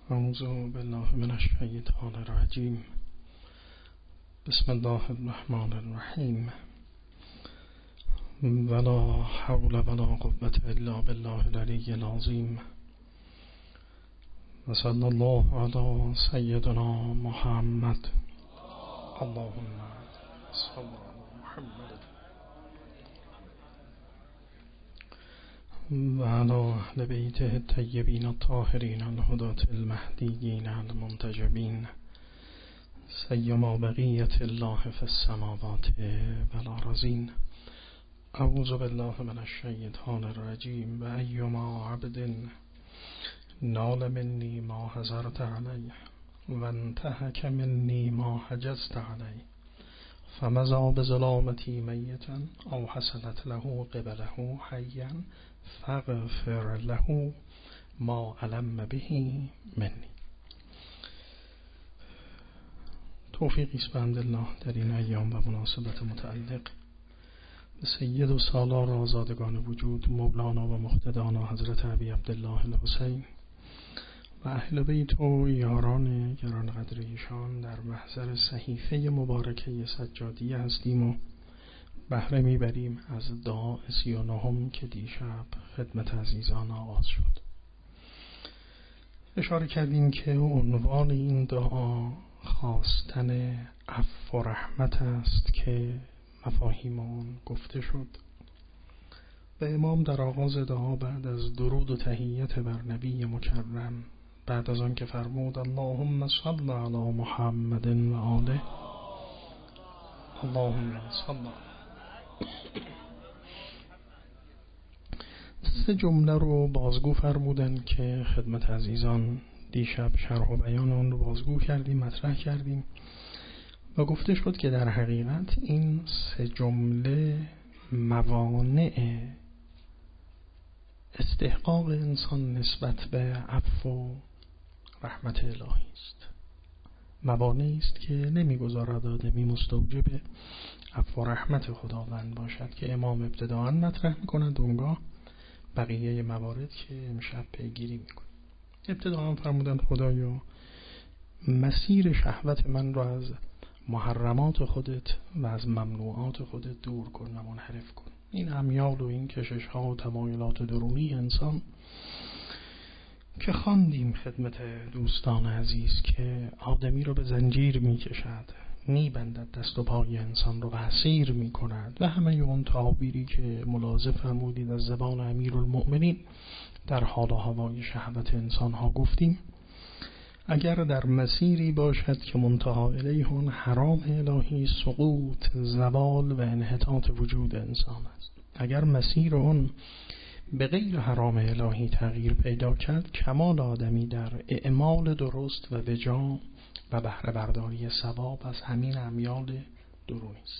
اعوذ بالله من الشیطان الرجیم. بسم الله الرحمن الرحیم. ولا حول ولا قوة الا بالله العلی العظیم. و صلی الله علی سیدنا محمد. اللهم صل علی محمد و علی اهل بیته الطیبین الطاهرین الهداة المهدیین المنتجبین، سیما بقیة الله فی السماوات والارضین. اعوذ بالله من الشیطان الرجیم. و ایما عبد نال منی ما حضرت علیه و انتهک منی ما حجزت علیه فمضى بظلامتی میتا او حصلت له قبله حیا فاغفر له ما علم به منی. توفیقی است بحمدالله در این ایام و مناسبت متعلق به سید و سالار آزادگان وجود مولانا و مقتدانا حضرت ابی عبدالله الحسین و اهل بیت و یاران گرانقدر ایشان در محضر صحیفه مبارکه سجادیه هستیم و بهره میبریم از دعا 39 که دیشب خدمت عزیزان آغاز شد. اشاره کردیم که عنوان این دعا خواستن عفو و رحمت است که مفاهیم اون گفته شد. و امام در آغاز دعا بعد از درود و تحیت بر نبی مکرم، بعد از آن که فرمود اللهم صل علی محمد و آله، اللهم صل، سه جمله رو بازگو فرمودن که خدمت عزیزان دیشب شرح و بیان اون رو بازگو کردیم، مطرح کردیم و گفته شد که در حقیقت این سه جمله موانع استحقاق انسان نسبت به عفو و رحمت الهی است. موانعی است که نمیگذارد آدمی مستوجب عفو و رحمت خداوند باشد که امام ابتداءً مطرح می‌کند، اونگاه بقیه موارد که امشب پیگیری می‌کنیم. ابتداءً فرمودند خدایا مسیر شهوت من را از محرمات خودت و از ممنوعات خودت دور کن و منحرف کن. این امیال و این کشش ها و تمایلات درونی انسان که خواندیم خدمت دوستان عزیز که آدمی رو به زنجیر می کشد، می بندد دست و پای انسان رو و اسیر می کند و همه اون تعابیری که ملاحظه فرمودید از زبان امیرالمؤمنین در حال و هوای شهوت انسان ها گفتیم. اگر در مسیری باشد که منتهی الیه حرام الهی، سقوط، زوال و انحطاط وجود انسان است. اگر مسیر اون به غیر حرام الهی تغییر پیدا کرد، کمال آدمی در اعمال درست و وجا و بهره برداری ثواب از همین امیال درونی است.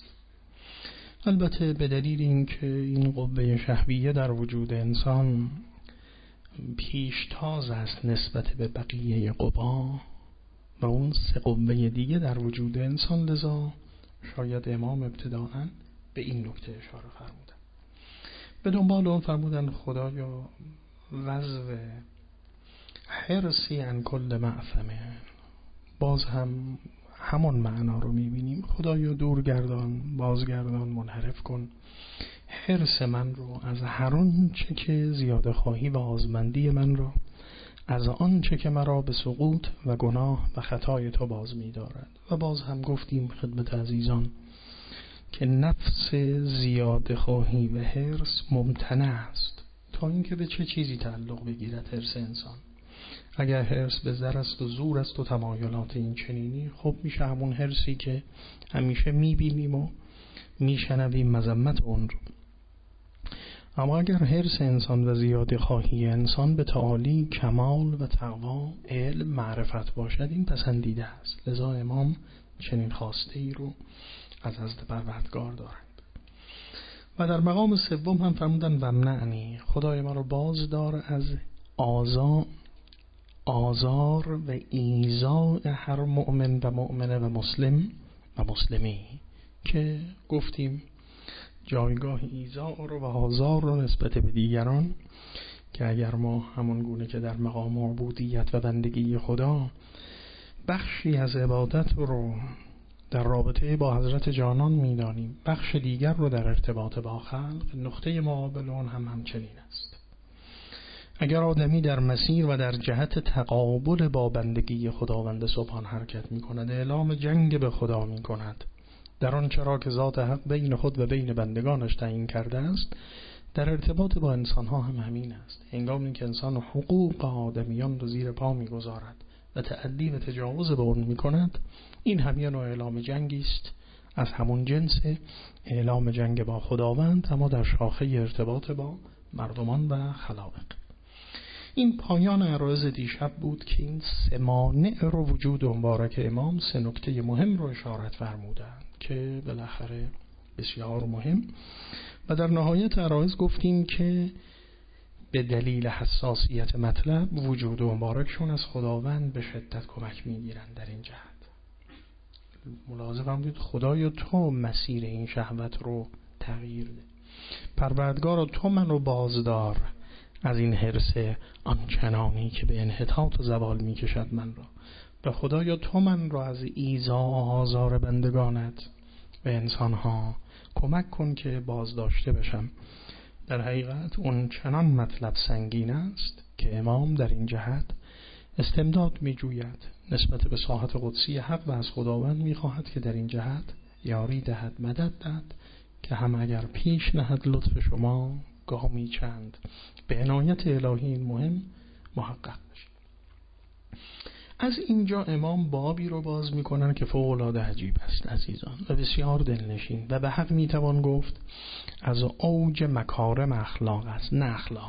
البته به دلیل اینکه این قوه شهویه در وجود انسان پیشتاز است نسبت به بقیه قوا و اون سه قوه دیگه در وجود انسان، لذا شاید امام ابتداءً به این نکته اشاره فرمودن. به دنبال اون فرمودن خدایا وضع حرصی عن کل معثمه، باز هم همون معنا رو میبینیم. خدایا دورگردان، بازگردان، منحرف کن حرص من رو از هر آنچه که زیاده خواهی و آزمندی من رو از آنچه که مرا به سقوط و گناه و خطای تو باز می‌دارد. و باز هم گفتیم خدمت عزیزان که نفس زیاده خواهی و حرص ممتنع است تا اینکه به چه چیزی تعلق بگیرد حرص انسان. اگر حرص به زر است و زور است و تمایلات این چنینی، خب میشه همون حرصی که همیشه میبینیم و میشنویم مذمت اون رو. اما اگر حرص انسان و زیاده خواهی انسان به تعالی کمال و تقوا، علم، معرفت باشد، این پسندیده است. لذا امام چنین خواسته ای رو از حضرت پروردگار دارند. و در مقام سوم هم فرمودن و منعنی، خدای ما رو باز دار از آزار و ایذاء هر مؤمن و مؤمنه و مسلم و مسلمی، که گفتیم جایگاه ایذاء رو و آزار رو نسبت به دیگران که اگر ما همون گونه که در مقام عبودیت و بندگی خدا بخشی از عبادت رو در رابطه با حضرت جانان می‌دانیم، بخش دیگر رو در ارتباط با خلق، نقطه مقابل اون هم همچنین است. اگر آدمی در مسیر و در جهت تقابل با بندگی خداوند سبحان حرکت می‌کند، اعلام جنگ به خدا می‌کند در آن چرا که ذات حق بین خود و بین بندگانش تعیین کرده است، در ارتباط با انسان‌ها هم همین است. هنگامی که انسان حقوق آدمیان رو زیر پا می‌گذارد و تعدی و تجاوز به اون می‌کند، این هم یه نوع اعلام جنگی است از همون جنس اعلام جنگ با خداوند، اما در شاخه ارتباط با مردمان و خلائق. این پایان عرایض دیشب بود که این 3 مانع رو وجود مبارک امام 3 نکته مهم رو اشارت فرمودند که بالاخره بسیار مهم، و در نهایت عرایض گفتیم که به دلیل حساسیت مطلب وجود مبارکشون از خداوند به شدت کمک میگیرند در این جهت. ملاحظه بود خدایا تو مسیر این شهوت رو تغییر ده، پروردگارا تو منو بازدار از این حرص آنچنانی که به انحطاط و زوال میکشد من را، و خدایا تو من را از ایذا و آزار بندگانت و انسانها کمک کن که بازداشته بشم. در حقیقت اون چنان مطلب سنگین است که امام در این جهت استمداد می جوید نسبت به ساحت قدسی حق و از خداوند می خواهد که در این جهت یاری دهد، مدد دهد که هم اگر پیش نهد لطف شما گامی چند به عنایت الهی این مهم محقق بشید. از اینجا امام بابی رو باز میکنن که فوق العاده عجیب است عزیزان و بسیار دلنشین و به حق میتوان گفت از اوج مکارم اخلاق است، نه اخلاق.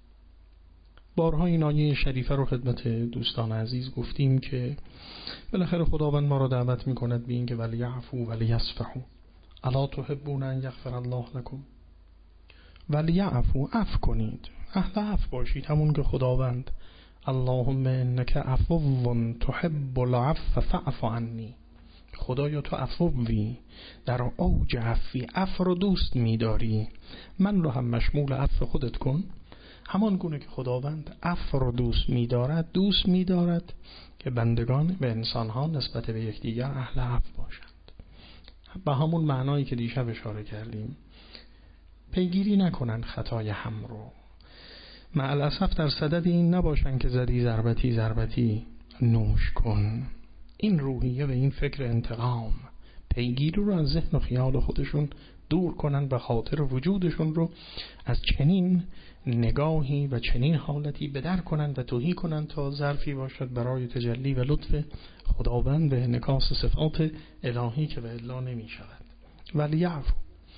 بارها این آیه شریفه رو خدمت دوستان عزیز گفتیم که بالاخره خداوند ما رو دعوت میکند به این که ولیعفو ولیصفحوا الا تحبون ان یغفر الله لكم. ولیعفو، عفو کنید، اهل عفو باشید، همون که خداوند اللهم انک عفو تحب العفو فاعف عنی، خدایا تو عفوی، در اوج عفوی، عفو رو دوست می‌داری، من رو هم مشمول عفو خودت کن. همان گونه که خداوند عفو رو دوست می‌دارد که بندگان و انسان‌ها نسبت به یکدیگر اهل عفو باشند. به همون معنایی که دیشب اشاره کردیم، پیگیری نکنن خطای هم رو، مع الاسف در صدد این نباشن که زدی ضربتی نوش کن. این روحیه و این فکر انتقام پیگیری رو از ذهن و خیال خودشون دور کنن و خاطر وجودشون رو از چنین نگاهی و چنین حالتی بدر کنن و تهی کنن تا ظرفی باشد برای تجلی و لطف خداوند به انعکاس صفات الهی که به الا نمی شود. ولیعفو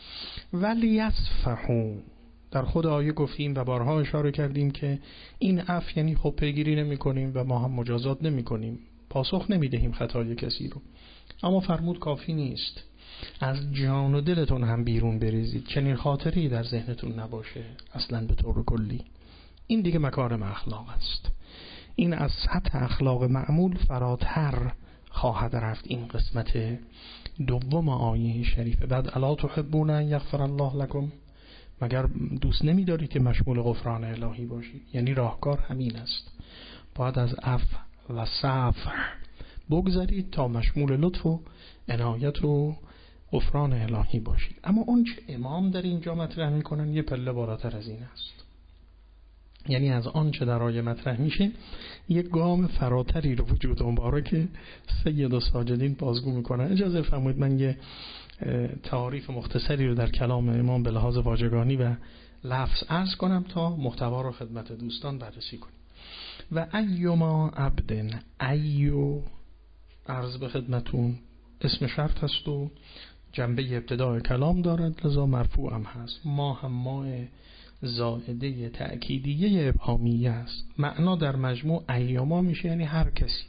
ولیصفحوا، در خود آیه گفتیم و بارها اشاره کردیم که این عفو یعنی خب پیگیری نمی کنیم و ما هم مجازات نمی کنیم، پاسخ نمی دهیم خطای کسی رو، اما فرمود کافی نیست، از جان و دلتون هم بیرون بریزید، چنین خاطری در ذهنتون نباشه اصلا به طور کلی. این دیگه مکارم اخلاق است، این از سطح اخلاق معمول فراتر خواهد رفت. این قسمت دوم آیه شریفه. بعد الا تحبون ان یغفر الله لكم، مگر دوست نمی دارید که مشمول غفران الهی باشید؟ یعنی راهکار همین است، باید از عفو و صفح بگذارید تا مشمول لطف و عنایت و غفران الهی باشید. اما اون چه امام در اینجا مطرح میکنن یه پله بالاتر از این است، یعنی از آن چه در آیه مطرح میشه یک گام فراتری رو وجود مبارک سید الساجدین بازگو میکنن. اجازه فرمایید من یه تعریف مختصری رو در کلام امام به لحاظ واژگانی و لفظ عرض کنم تا محتوا رو خدمت دوستان بررسی کنیم. و ایما عبدن، ایو عرض به خدمتون اسم شرط هست و جنبه ابتدای کلام دارد، لذا مرفوع هم هست. ما هم ما زائده تأکیدیه ابهامیه است. معنا در مجموع ایما میشه یعنی هر کسی،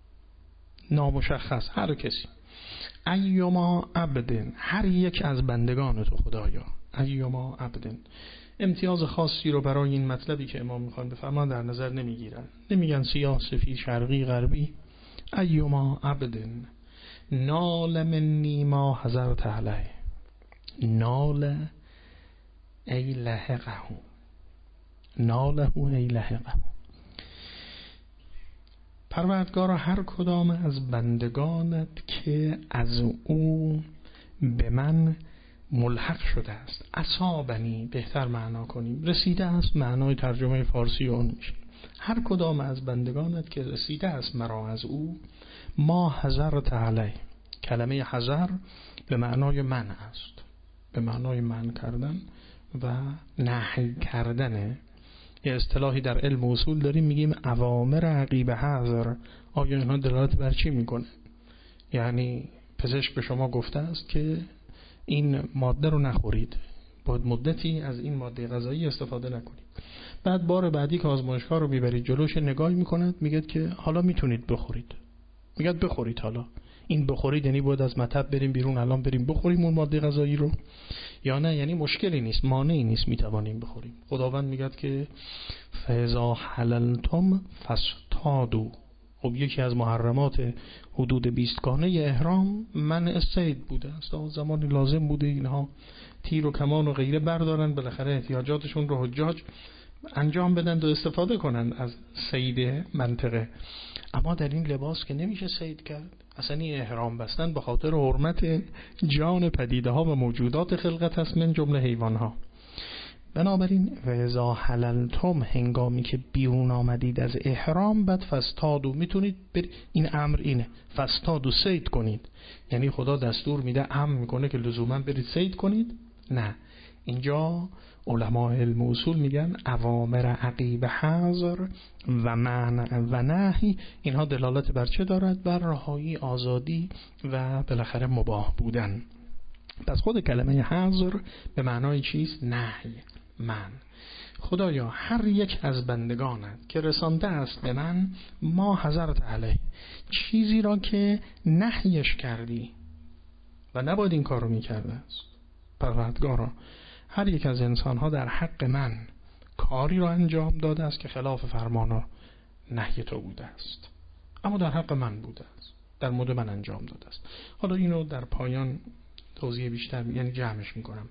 نامشخص، هر کسی. ایما عبدن، هر یک از بندگان تو خدایا. ایما عبدن امتیاز خاصی رو برای این مطلبی که امام میخوان بفرمان در نظر نمیگیرن، نمیگن سیاه سفید شرقی غربی. ایما عبدن نال منی ما حضرت علیه، نال ای لحقه، ناله ای لحقه. پروردگارا هر کدام از بندگانت که از او به من ملحق شده است، اصابنی بهتر معنا کنیم، رسیده است، معنای ترجمه فارسی اون میشه. هر کدام از بندگانت که رسیده است مرا از او، ما حضرت علیه. کلمه حضر به معنای من است، به معنای من کردن و نهی کردنه. یه اصطلاحی در علم اصول داریم میگیم اوامر عقیب حظر. آیا اینها دلالت بر چی میکنه؟ یعنی پزشک به شما گفته است که این ماده رو نخورید، باید مدتی از این ماده غذایی استفاده نکنید. بعد بار بعدی که آزمایشگاه رو میبرید جلوش، نگاهی میکند میگه که حالا میتونید بخورید. میگه بخورید. حالا این بخورید یعنی باید از مطب بریم بیرون، الان بریم بخوریم اون ماده غذایی رو یا نه؟ یعنی مشکلی نیست، مانعی نیست، میتوانیم بخوریم. خداوند میگه که فاذا حللتم فاصطادوا. خب یکی از محرمات حدود 20 گانه احرام منع صید بوده است. زمانی لازم بوده اینها تیر و کمان و غیره بردارن، بالاخره احتیاجاتشون رو حجاج انجام بدن و استفاده کنن از صید منطقه. اما در این لباس که نمیشه صید کرد. اصلا این احرام بستن به خاطر حرمت جان پدیده ها و موجودات خلقت است، من جمله حیوان ها. بنابراین وَإِذَا حَلَلْتُمْ، هنگامی که بیرون آمدید از احرام، بعد فاصطادوا، میتونید این امر اینه، فاصطادوا، صید کنید. یعنی خدا دستور میده، امر میکنه که لزوما برید صید کنید؟ نه. اینجا علماء علم اصول میگن اوامر عقیب حظر و منع و نهی، اینها دلالت بر چه دارد؟ بر رهایی، آزادی و بالاخره مباح بودن. پس خود کلمه حظر به معنای چیست؟ نهی، من. خدایا هر یک از بندگانت که رسانده است به من، ما حضرت علیه، چیزی را که نهیش کردی و نباید این کار رو میکرده است. پروردگارا هر یک از انسانها در حق من کاری را انجام داده است که خلاف فرمان و نهی تو بوده است، اما در حق من بوده است، در مورد من انجام داده است. حالا اینو در پایان توضیح بیشتر یعنی جمعش میکنم.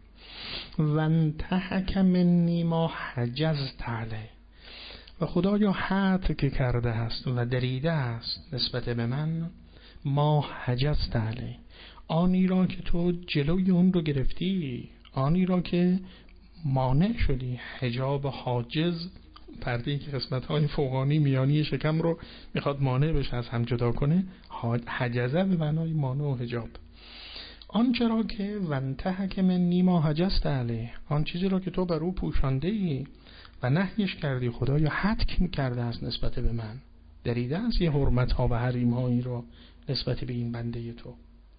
وانتهک منی ما حجزت علیه، و خدایا حد که کرده است و دریده است نسبت به من، ما حجزت علیه، آنی را که تو جلوی اون رو گرفتی، آنی را که مانع شدی. حجاب حاجز، پرده‌ای که قسمت‌های فوقانی میانی شکم رو میخواد مانع بشه، از هم جدا کنه. حجزه به معنای مانع و حجاب. آنچه را که وانتهک منی ما حجزت علیه، آن چیزی را که تو بر او پوشانده ای و نهیش کردی، خدایا حد کرده است نسبت به من، دریده است یه حرمت ها و حریم هایی را نسبت به این بنده تو.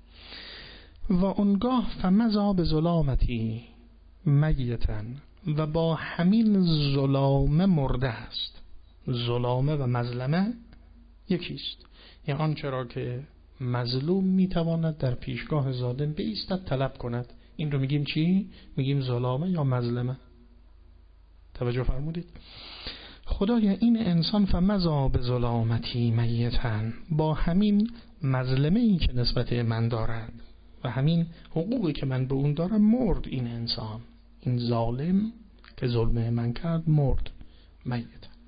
و اونگاه فمزا به ظلامتی میتن، و با همین ظلامه مرده است. ظلامه و مظلمه یکیست. یعنی آنچه را که مظلوم میتواند در پیشگاه ظالم بایستد طلب کند، این رو میگیم چی؟ میگیم ظلامه یا مظلمه. توجه فرمودید؟ خدایا این انسان فمزا به ظلامتی میتن، با همین مظلمه ای که نسبت من دارد و همین حقوقی که من به اون دارم، مرد این انسان، این ظالم که ظلم من کرد مرد میتن.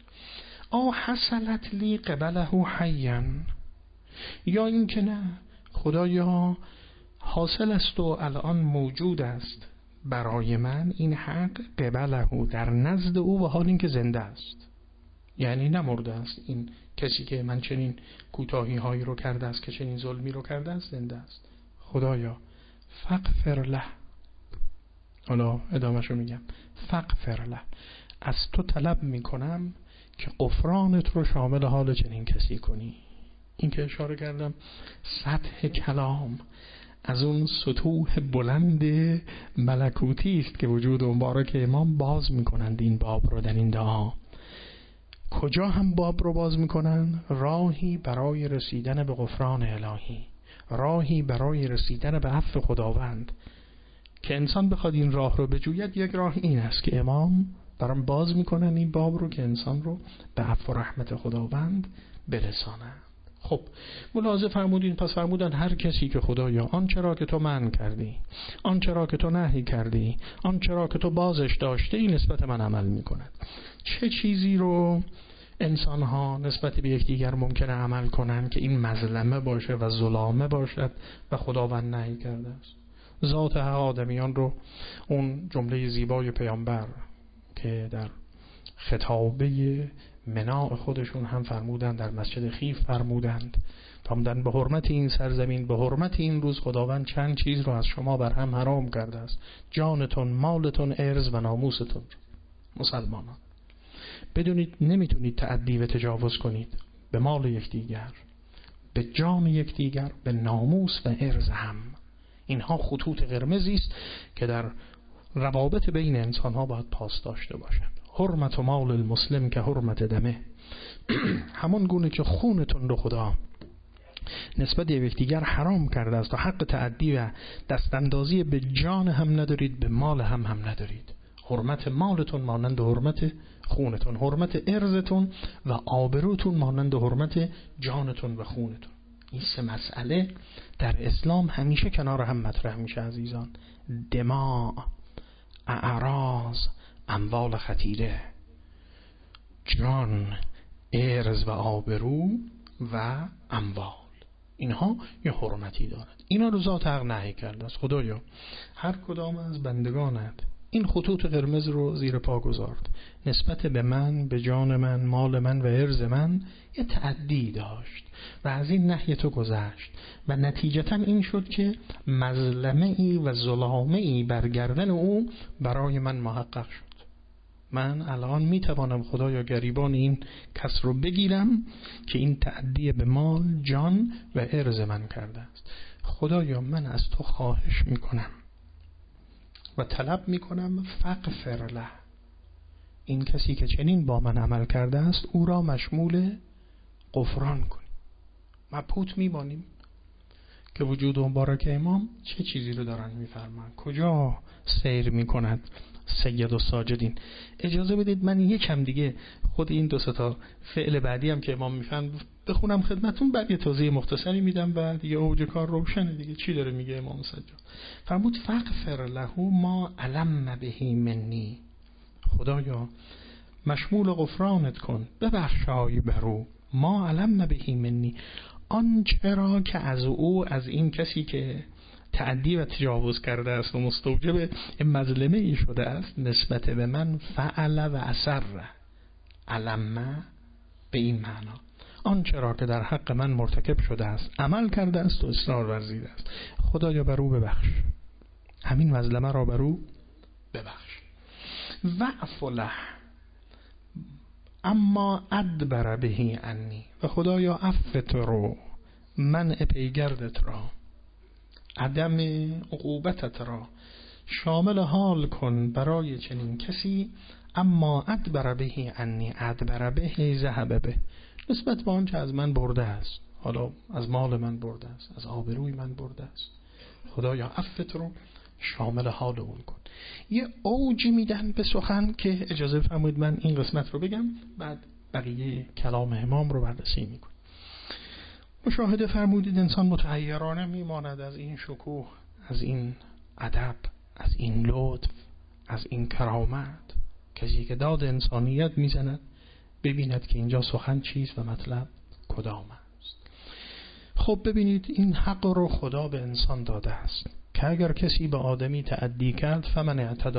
آ حصلت لی قبله حیا، یا این که نه، خدایا حاصل است و الان موجود است برای من این حق، قبله، در نزد او، و حال این که زنده است. یعنی نمرده است این کسی که من چنین کوتاهی هایی رو کرده است، که چنین ظلمی رو کرده است، زنده است. خدایا فغفر له. حالا ادامهشو میگم. فغفر له، از تو طلب میکنم که غفرانت رو شامل حال چنین کسی کنی. این که اشاره کردم سطح کلام از اون سطوح بلند ملکوتی است که وجود مبارک امام باز میکنند این باب رو در این دعا. کجا هم باب رو باز میکنن؟ راهی برای رسیدن به غفران الهی، راهی برای رسیدن به عفو خداوند. که انسان بخواد این راه رو بجوید، یک راه این است که امام برام باز میکنن این باب رو، که انسان رو به عفو و رحمت خداوند برسانند. خب ملاحظه فرمودین، پس فرمودن هر کسی که خدایا آنچه را که تو منع کردی، آنچه را که تو نهی کردی، آنچه را که تو بازش داشته این نسبت من عمل میکند. چه چیزی رو انسان ها نسبت به یکدیگر ممکنه عمل کنن که این مظلمه باشه و ظلامه باشد و خداوند نهی کرده است؟ ذات حق آدمیان رو اون جمله زیبای پیامبر که در خطابه مناع خودشون هم فرمودند، در مسجد خیف فرمودند، فرمودند به حرمت این سرزمین، به حرمت این روز خداوند چند چیز رو از شما بر هم حرام کرده است: جانتون، مالتون، عرض و ناموستون. مسلمانان بدونید نمیتونید تعدی و تجاوز کنید به مال یکدیگر، به جان یکدیگر، به ناموس و عرض هم. اینها خطوط قرمزی است که در روابط بین انسان ها باید پاس داشته باشند. حرمت و مال المسلم که حرمت دمه. همون گونه که خونتون رو خدا نسبت به یکدیگر حرام کرده است و حق تعدی و دستاندازی به جان هم ندارید، به مال هم ندارید. حرمت مالتون مانند حرمت خونتون، حرمت عرضتون و آبروتون مانند حرمت جانتون و خونتون. این سه مسئله در اسلام همیشه کنار هم مطرح میشه عزیزان: دماء، اعراض، اموال خطیره، جان، عرض و آبرو و اموال. اینها یه حرمتی دارد. اینا رو ذات حق نهی کرده است. خدایا هر کدام از بندگانت این خطوط قرمز رو زیر پا گذارد، نسبت به من، به جان من، مال من و عرض من یه تعدی داشت و از این نهی تو گذشت و نتیجتا این شد که مظلمه ای و ظلامه ای برگردن او برای من محقق شد. من الان میتوانم خدایا گریبان این کس رو بگیرم که این تعدی به مال، جان و عرض من کرده است. خدایا من از تو خواهش میکنم و طلب میکنم فغفر له، این کسی که چنین با من عمل کرده است او را مشمول غفران کنی. مبهوت میمانیم که وجود مبارک امام چه چیزی رو دارن میفرمان، کجا سیر میکند سید الساجدین. اجازه بدید من یکم دیگه خود این دو تا فعل بعدی هم که امام میفرمان بخونم خدمتون، بعد یه توضیح مختصری میدم و دیگه اوج کار روشنه دیگه. چی داره میگه امام سجاد؟ فرمود فغفر له ما علم به منی، خدایا مشمول غفرانت کن، ببخشای برو، ما علم به منی، آنچه را که از او، از این کسی که تعدی و تجاوز کرده است و مستوجب مظلمه ای شده است نسبت به من، فعل و اثر، علم به این معنا، آنچه را که در حق من مرتکب شده است، عمل کرده است و اصرار ورزیده است، خدایا بر او ببخش، همین مظلمه را بر او ببخش. واعف له اما ادبر به عنی، و خدایا عفوت رو، منع پیگردت را، عدم عقوبتت را شامل حال کن برای چنین کسی. اما ادبر به عنی، ادبر به ذهب به، نسبت به آنچه از من برده است، حالا از مال من برده است، از آبروی من برده است، خدایا عفوت رو شامل حال اون کن. یه اوجی میدن به سخن که اجازه فرمایید من این قسمت رو بگم، بعد بقیه کلام امام رو بررسی میکن. مشاهده فرمودید انسان متحیرانه میماند از این شکوه، از این ادب، از این لطف، از این کرامت. کسی که داد انسانیت میزند ببیند که اینجا سخن چیست و مطلب کدام است. خب ببینید این حق رو خدا به انسان داده است که اگر کسی به آدمی تعدی کرد، فمن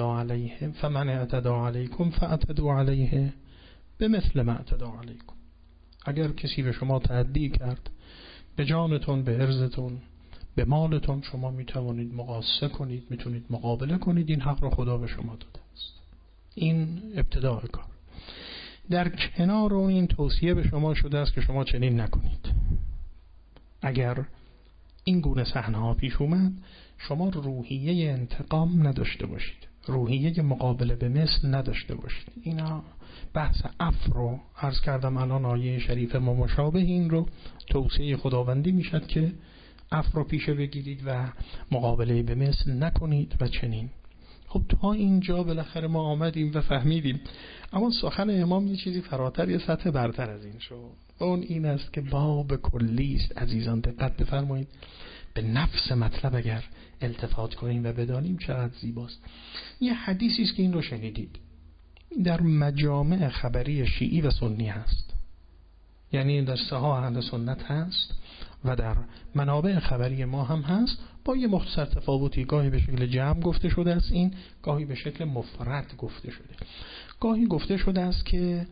اعتدا علیکم فاعتدوا علیه بمثل ما اعتدا علیکم، اگر کسی به شما تعدی کرد، به جانتون، به عرضتون، به مالتون، شما میتوانید مقاسه کنید، میتونید مقابله کنید. این حق رو خدا به شما داده است. این ابتداء کار. در کنار اون این توصیه به شما شده است که شما چنین نکنید. اگر این گونه صحنه‌ها پیش اومد، شما روحیه انتقام نداشته باشید، روحیه مقابله به مثل نداشته باشید. اینا بحث عفو رو عرض کردم، الان آیه شریف ما مشابه این رو توصیه خداوندی میشد که عفو رو پیش بگیرید و مقابله به مثل نکنید و چنین. خب تا اینجا بالاخره ما آمدیم و فهمیدیم، اما سخن امام یه چیزی فراتر، یه سطح برتر از این شد. اون این است که باب کلی است. عزیزان دقت بفرمایید، به نفس مطلب اگر التفات کنیم و بدانیم چقدر زیباست. یه حدیثی است که این رو شنیدید، در مجامع خبری شیعی و سنی هست، یعنی در صحاح اهل سنت هست و در منابع خبری ما هم هست، با یه مختصر تفاوتی. گاهی به شکل جمع گفته شده است این، گاهی به شکل مفرد گفته شده. گاهی گفته شده است که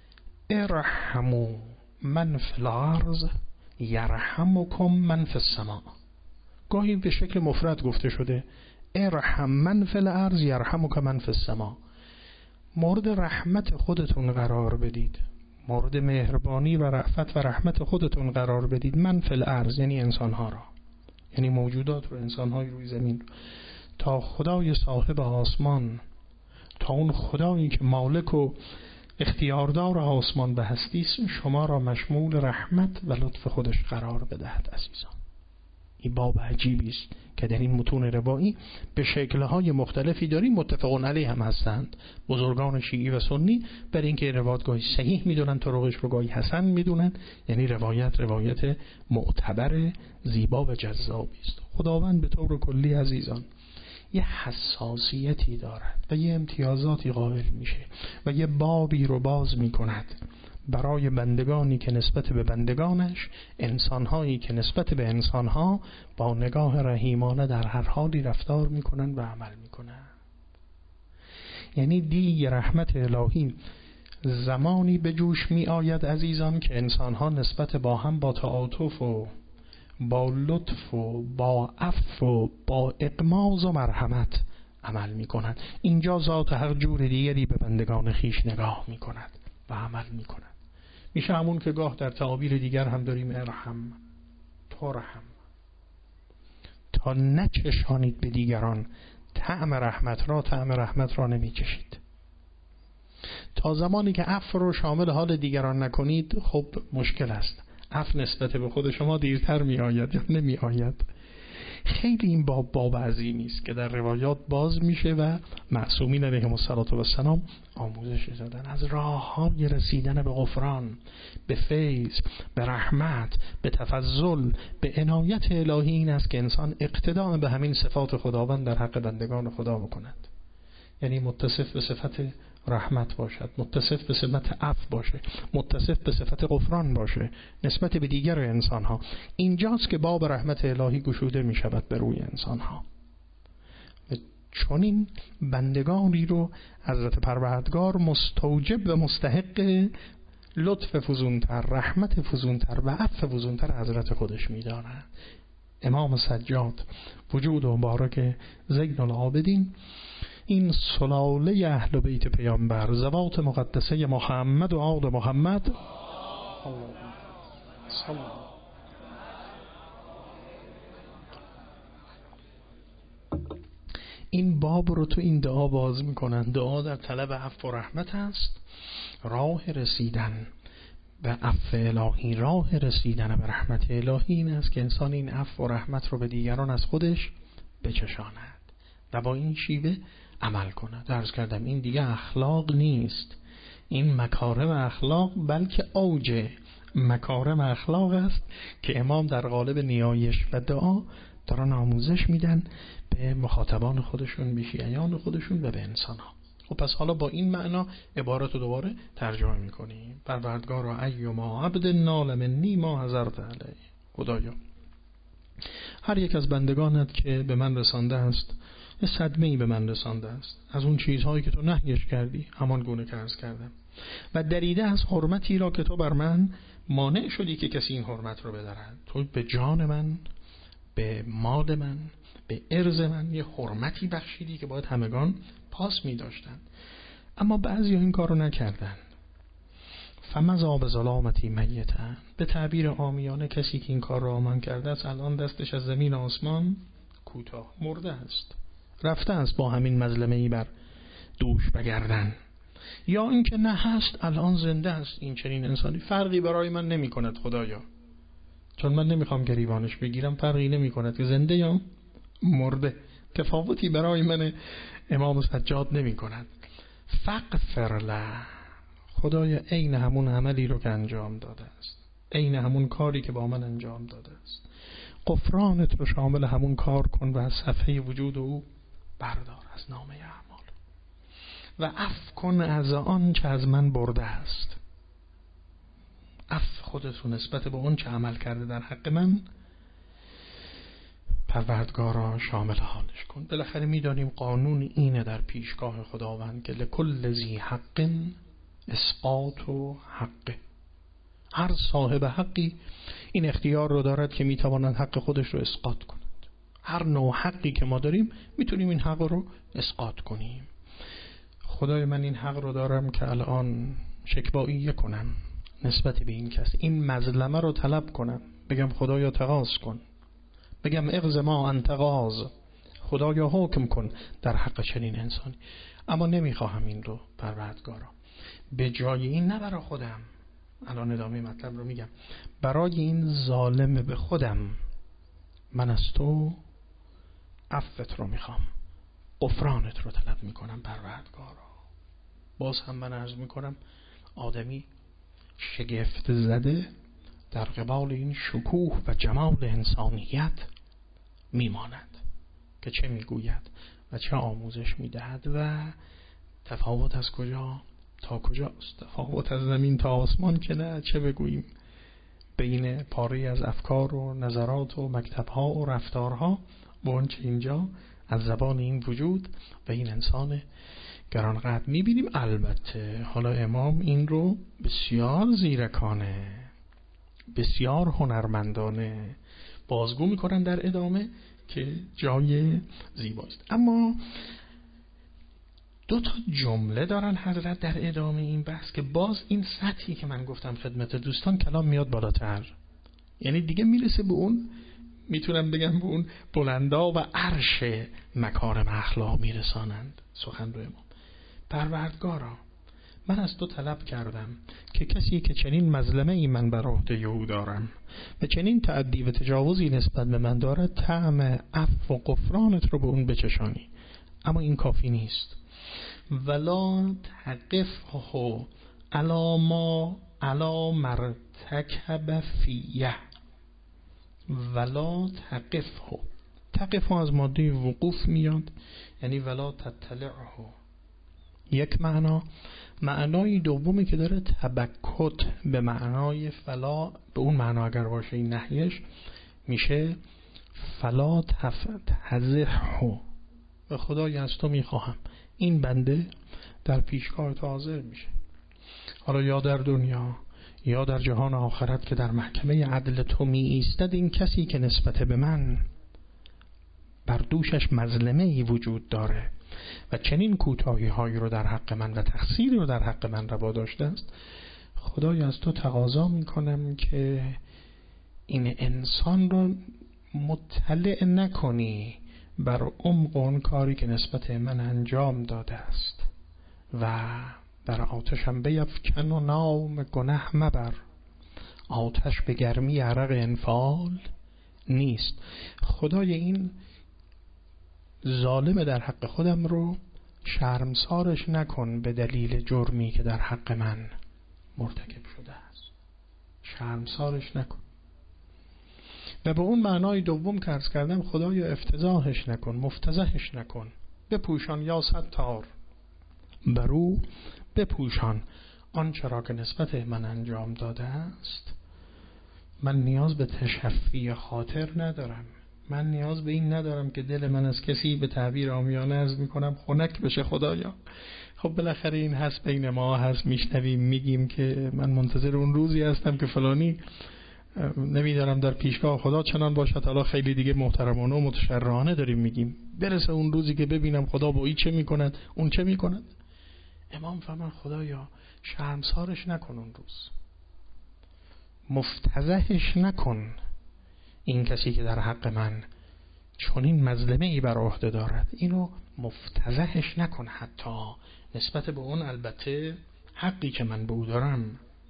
ارحموا من فی الارض یرحمکم من فی السماء. گاهی به شکل مفرد گفته شده ارحم من فی الارض یرحمک من فی السماء. مورد رحمت خودتون قرار بدید، مورد مهربانی و رأفت و رحمت خودتون قرار بدید. من فی الارض یعنی انسانها را، یعنی موجودات رو، انسانهای روی زمین رو، تا خدای صاحب آسمان، تا اون خدایی که مالک و اختیاردار آسمان به هستی است، شما را مشمول رحمت و لطف خودش قرار بدهد. عزیزان این باب عجیبی است که در این متون روایی به شکل‌های مختلفی داریم، متفقون علیه هم هستند بزرگان شیعی و سنی، بر اینکه روایت گاهی صحیح میدونن، طرقش رو گاهی حسن میدونن، یعنی روایت معتبر زیبا و جذابی است. خداوند به طور کلی عزیزان یه حساسیتی دارد و یه امتیازاتی قائل میشه و یه بابی رو باز میکند برای بندگانی که نسبت به بندگانش، انسانهایی که نسبت به انسانها با نگاه رحیمانه در هر حالی رفتار میکنن و عمل میکنن. یعنی دیگ رحمت الهی زمانی به جوش می آید عزیزان که انسانها نسبت با هم با تعاطف و با لطف و با عفو و با اغماض و مرحمت عمل می کند. اینجا ذات هر جور دیگری به بندگان خیش نگاه می کند و عمل می کند. میشه همون که گاه در تعابیر دیگر هم داریم ارحم ترحم، تا نچشانید به دیگران طعم رحمت را نمی چشید. تا زمانی که عفو رو شامل حال دیگران نکنید، خب مشکل است. عفو نسبت به خود شما دیرتر می آید یا نمی آید. خیلی این باب عظیمی است که در روایات باز میشه و معصومین علیهم السلام آموزش دادن از راه‌های رسیدن به غفران، به فیض، به رحمت، به تفضل، به عنایت الهی. این است که انسان اقتداء به همین صفات خداوند در حق بندگان خدا بکند، یعنی متصف به صفت رحمت باشد، متصف به صفت عفو باشه، متصف به صفت غفران باشه نسبت به دیگر انسانها. اینجاست که باب رحمت الهی گشوده می شود به روی انسانها. و چون این بندگانی رو حضرت پروردگار مستوجب و مستحق لطف فزونتر، رحمت فزونتر و عفو فزونتر حضرت خودش می داند. امام سجاد وجود مبارک زین العابدین، این سلاله اهل بیت پیامبر، زوات مقدسه محمد و آل محمد، این باب رو تو این دعا باز میکنن. دعا در طلب عفو و رحمت است، راه رسیدن به عفو الهی، راه رسیدن به رحمت الهی این است که انسان این عفو و رحمت رو به دیگران از خودش بچشاند و با این شیوه عمل کنه. درس کردم این دیگه اخلاق نیست، این مکارم اخلاق، بلکه اوج مکارم اخلاق است که امام در قالب نیایش و دعا دارن آموزش میدن به مخاطبان خودشون، به شیعیان خودشون و به انسان ها. خب پس حالا با این معنا عبارت رو دوباره ترجمه میکنیم. پروردگار و ایما عبد نال منی ما حضرت علیه، خدایا هر یک از بندگانت که به من رسانده است، یه صدمه‌ای به من رسانده است از اون چیزهایی که تو نهیش کردی، همان گونه که عرض کردم، و دریده از حرمتی را که تو بر من مانع شدی که کسی این حرمت رو بدارد. تو به جان من، به مال من، به ارز من یه حرمتی بخشیدی که باید همگان پاس می داشتن، اما بعضی ها این کار رو نکردن. فمذا به ظلامتی میتن، به تعبیر عامیانه کسی که این کار را آمن کرده است الان دستش از زمین آسمان کوتاه، مرده است، رفته است با همین مظلمه‌ای بر دوش بگردن، یا اینکه نه هست الان زنده است. این چنین انسانی فرقی برای من نمی کند خدایا، چون من نمیخوام گریبانش بگیرم، فرقی نمی کند که زنده یا مرده، تفاوتی برای من امام سجاد نمی کند. فغفر له، خدایا عین همون عملی رو که انجام داده است، عین همون کاری که با من انجام داده است، غفرانت رو شامل همون کار کن و از صفحه وجود او بردار از نامه اعمال و عفو کن از آن چه از من برده است. عفو خودت رو نسبت به اون چه عمل کرده در حق من پروردگارا شامل حالش کن. بالاخره میدانیم قانون اینه در پیشگاه خداوند که لکل ذی حق اسقاط و حقه. هر صاحب حقی این اختیار رو دارد که میتواند حق خودش رو اسقاط کند. هر نوع حقی که ما داریم میتونیم این حق رو اسقاط کنیم. خدای من این حق رو دارم که الان شکوایی کنم نسبت به این کس، این مظلمه رو طلب کنم، بگم خدایا تقاضا کن، بگم اغض ما انت قاض، خدایا حکم کن در حق چنین انسانی. اما نمیخواهم این رو پروردگارا. به جای این، نه برای خودم، الان ادامه مطلب رو میگم، برای این ظالم به خودم من از تو عفوت رو میخوام، غفرانت رو طلب میکنم پروردگارا. باز هم من عرض میکنم آدمی شگفت زده در قبال این شکوه و جمال انسانیت میماند که چه میگوید و چه آموزش میدهد و تفاوت از کجا تا کجاست، تفاوت از زمین تا آسمان که نه چه بگوییم، بین پاره از افکار و نظرات و مکتبها و رفتارها و اونچه اینجا از زبان این وجود و این انسان گرانقدر میبینیم. البته حالا امام این رو بسیار زیرکانه، بسیار هنرمندانه بازگو میکنن در ادامه که جای زیباست. اما دو تا جمله دارن حضرت در ادامه این بحث که باز این سطحی که من گفتم خدمت دوستان کلام میاد بالاتر، یعنی دیگه میرسه به اون، میتونم بگم به اون بلندا و عرش مکارم اخلاق میرسانند سخن رو امام. پروردگارا من از تو طلب کردم که کسی که چنین مظلمه ای من بر عهده او دارم و چنین تعدی و تجاوزی نسبت به من دارد، طعم عفو و غفرانت رو به اون بچشانی. اما این کافی نیست. ولا تقفه علی مرتکب فیه، ولا تقفه. تقفه از ماده وقوف میاد، یعنی ولا تطلعه. یک معنا. معنای دومی که داره تبکت به معنای فلا، به اون معنا اگر باشه این نحیش میشه فلا تفضحه. و خدای از تو میخواهم این بنده در پیشگاه تو حاضر میشه، حالا یا در دنیا یا در جهان آخرت که در محکمه عدل تو می ایستد، این کسی که نسبت به من بر دوشش مظلمه ای وجود داره و چنین کوتاهی هایی رو در حق من و تقصیری رو در حق من روا داشته است، خدای از تو تقاضا میکنم که این انسان رو مطلع نکنی بر عمق اون کاری که نسبت من انجام داده است و در آتشم بیفکن و نام گناه مبر. آتش به گرمی عرق انفعال نیست. خدای این ظالم در حق خودم رو شرمسارش نکن به دلیل جرمی که در حق من مرتکب شده است، شرمسارش نکن. و به اون معنای دوم که عرض کردم، خدایا افتضاحش نکن، مفتضحش نکن، بپوشان یا ستار، برو بپوشان آنچه را که نسبت من انجام داده است. من نیاز به تشفی خاطر ندارم، من نیاز به این ندارم که دل من از کسی به تعبیر عامیانه عرض میکنم خنک بشه. خدایا خب بالاخره این هست، بین ما هست، میشنویم، میگیم که من منتظر اون روزی هستم که فلانی نمیدارم در پیشگاه خدا چنان باشد. حالا خیلی دیگه محترمانه و متشرعانه داریم میگیم، برسه اون روزی که ببینم خدا با این چه میکند، اون چه میکند. امام فرمان خدایا شرمسارش نکن، اون روز مفتضحش نکن، این کسی که در حق من چون این مظلمه ای بر عهده دارد، اینو مفتضحش نکن، حتی نسبت به اون البته حقی که من به او دارم.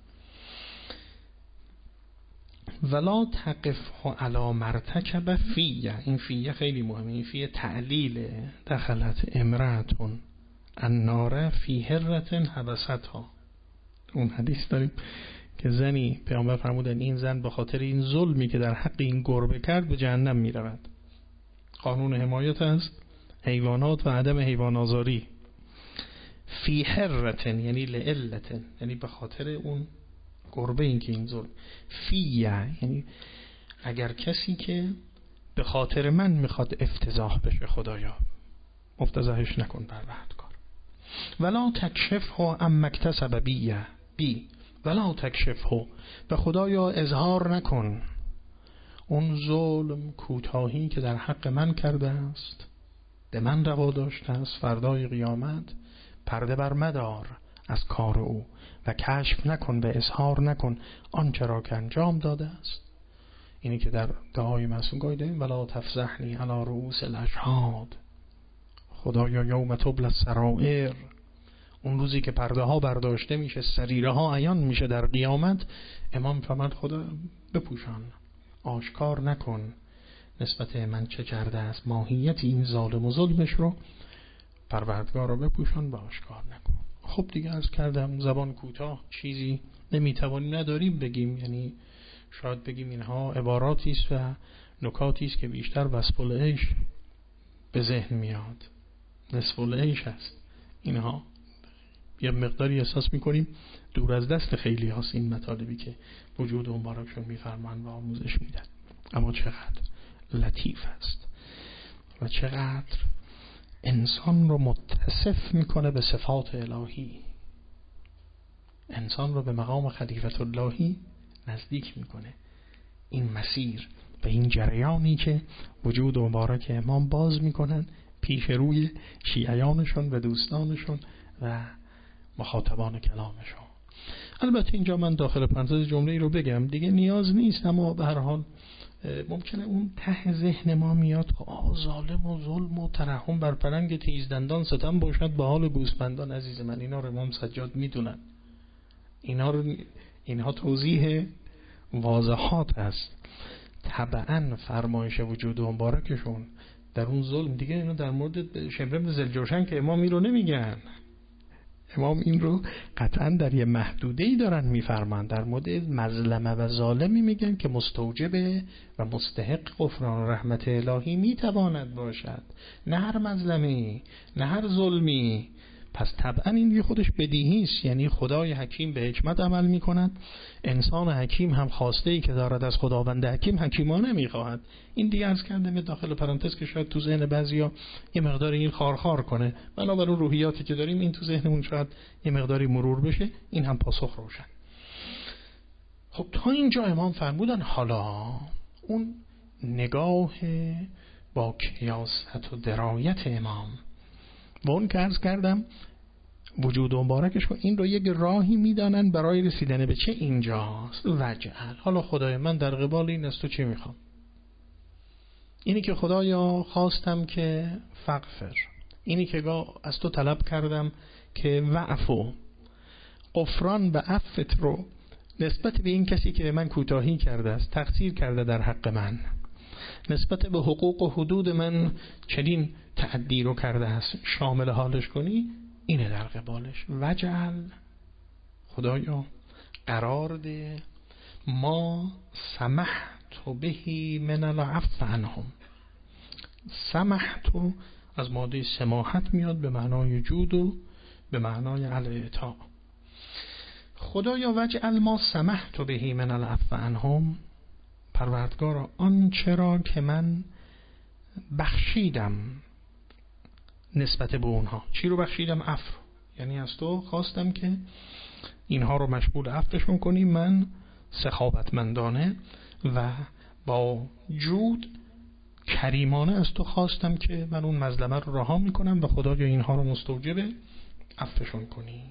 ولا تقفه علی مرتکب فیه. این فیه خیلی مهمه، این فیه تعلیل. دخلت امرأتون النار فی هرة حبستها. اون حدیث داریم که زنی پیامبر فرمودن این زن به خاطر این ظلمی که در حق این گربه کرد به جهنم می رود. قانون حمایت از حیوانات و عدم حیوان آزاری. فی حرتن یعنی لعلتن، یعنی به خاطر اون گربه این که این ظلم. فی یعنی اگر کسی که به خاطر من میخواد افتضاح بشه خدایا مفتضحش نکن پروردگار. ولا تکشفه عما اکتسب بی ولا تکشفه، به خدایا اظهار نکن اون ظلم کوتاهی که در حق من کرده است، به من روا داشته است. فردای قیامت پرده بر مدار از کار او و کشف نکن و اظهار نکن آنچه را که انجام داده است. اینی که در دعای معصوم گاهی داریم ولا تفضحنی علی رؤوس الاشهاد، خدایا یوم تبلی السرائر، اون روزی که پرده ها برداشته میشه، سریره ها عیان میشه در قیامت، امام فرمود خدا بپوشان، آشکار نکن نسبت من چه کرده است، ماهیت این ظالم و ظلمش رو پروردگار رو بپوشان و آشکار نکن. خب دیگه عرض کردم زبان کوتاه چیزی نمیتوانیم نداریم بگیم، یعنی شاید بگیم اینها عباراتی است و نکاتی است که بیشتر وصف العیش به ذهن میاد، نصف العیش است. اینها یه مقداری احساس میکنیم دور از دست خیلی هاست این مطالبی که وجود مبارکشون میفرمان و آموزش میدن، اما چقدر لطیف است و چقدر انسان رو متصف میکنه به صفات الهی، انسان رو به مقام خلیفت اللهی نزدیک میکنه. این مسیر و این جریانی که وجود مبارک امام باز میکنن پیش روی شیعیانشون و دوستانشون و مخاطبان کلامشون. البته اینجا من داخل پرانتز جمله ای رو بگم دیگه نیاز نیست، اما به هر حال ممکنه اون ته ذهن ما میاد ظالم و ظلم و ترحم بر پلنگ تیزدندان ستم باشد به حال گوسفندان. عزیز من اینا رو امام سجاد میدونن، اینها توضیح واضحات است. طبعا فرمایش وجود مبارکشون در اون ظلم دیگه اینو در مورد شمر بن ذوالجوشن که امام این رو نمیگن، امام این رو قطعا در یه محدوده‌ای دارن میفرمان، در مورد مظلمه و ظالمی میگن که مستوجب و مستحق غفران و رحمت الهی میتواند باشد، نه هر مظلمی نه هر ظلمی. پس طبعا این دیگه خودش بدیهی است، یعنی خدای حکیم به حکمت عمل میکند، انسان حکیم هم خواسته ای که دارد از خداوند حکیم حکیمانه میخواهد. این دیگه عرض کردم داخل پرانتز که شاید تو ذهن بعضیا یه مقدار این خارخار کنه، بنابراین روحیاتی که داریم این تو ذهنمون شاید یه مقداری مرور بشه. این هم پاسخ روشن. خب تا اینجا امام فرمودن حالا اون نگاه با کیاست و درایت امام و اون که عرض کردم وجود مبارکش و این رو یک راهی میدانن برای رسیدن به چه اینجاست. وجعل، حالا خدای من در قبال این از تو چی میخوام؟ اینی که خدایا خواستم که فغفر، اینی که از تو طلب کردم که وعفو، غفران و عفت رو نسبت به این کسی که به من کوتاهی کرده است، تقصیر کرده در حق من، نسبت به حقوق و حدود من چنین تعدی رو کرده است، شامل حالش کنی، اینه در قبالش. وجعل، خدایا قرار ده ما سمحت بهی من العفو عنهم. سمحت از ماده سماحت میاد به معنای جود و به معنای الاعطاء. خدایا وجعل ما سمحت بهی من العفو عنهم، پروردگارا آنچه را که من بخشیدم نسبت به اونها. چی رو بخشیدم؟ عفو، یعنی از تو خواستم که اینها رو مشغول عفوشون کنی. من سخاوتمندانه و با جود کریمانه از تو خواستم که من اون مظلمه رو رها میکنم و خدایا اینها رو مستوجب عفوشون کنی.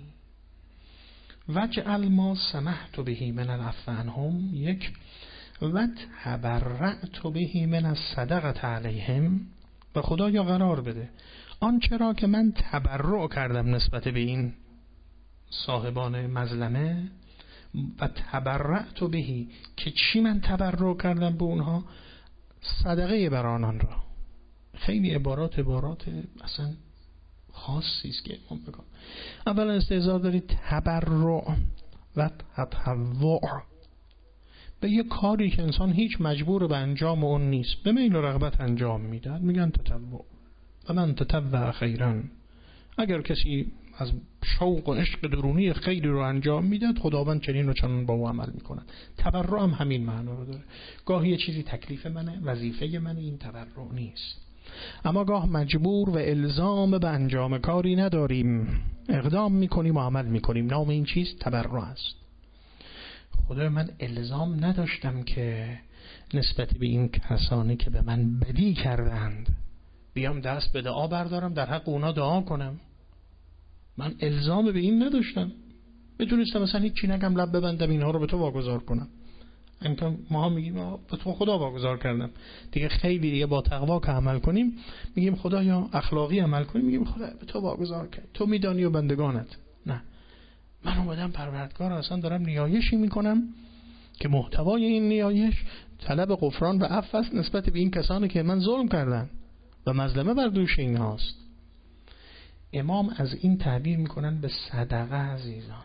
وجعل ما سمحت بهی من العفو عنهم، یک و تبرأت بهی من الصدقه علیهم، و خدایا قرار بده آنچه را که من تبرع کردم نسبت به این صاحبان مظلمه، و تبرأت بهی که چی من تبرع کردم به اونها؟ صدقه بر آنان را. خیلی عبارات اصلا خاصی است که امام بگم. اولا استعزار دارید تبرع، و تطوع، به یه کاری که انسان هیچ مجبور به انجام اون نیست، به میل و رغبت انجام میده، میگن تطوع. فمن تطوع خیرا، اگر کسی از شوق و عشق درونی خیری رو انجام میداد، خداوند چنین و چنان با او عمل میکنه. تبرع هم همین معنا رو داره. گاهی یه چیزی تکلیف منه، وظیفه منه، این تبرع نیست. اما گاه مجبور و الزام به انجام کاری نداریم، اقدام میکنیم و عمل میکنیم، نام این چیز تبرع است. خدای من الزام نداشتم که نسبت به این کسانی که به من بدی کردند بیام دست به دعا بردارم، در حق اونا دعا کنم. من الزام به این نداشتم. میتونستم مثلا هیچ چی نگم، لب ببندم، اینها رو به تو واگذار کنم. امکان ما میگیم به تو خدا واگذار کردم دیگه. خیلی دیگه با تقوا که عمل کنیم میگیم خدایا، اخلاقی عمل کنیم میگیم خدا به تو واگذار کرد، تو میدانی و بندگانت. نه، من اومدم پروردگار اصلا دارم نیایشی میکنم که محتوای این نیایش طلب غفران و عفو است نسبت به این کسانی که من ظلم کردن و مظلمه بر دوش اینهاست. امام از این تعبیر میکنن به صدقه. عزیزان،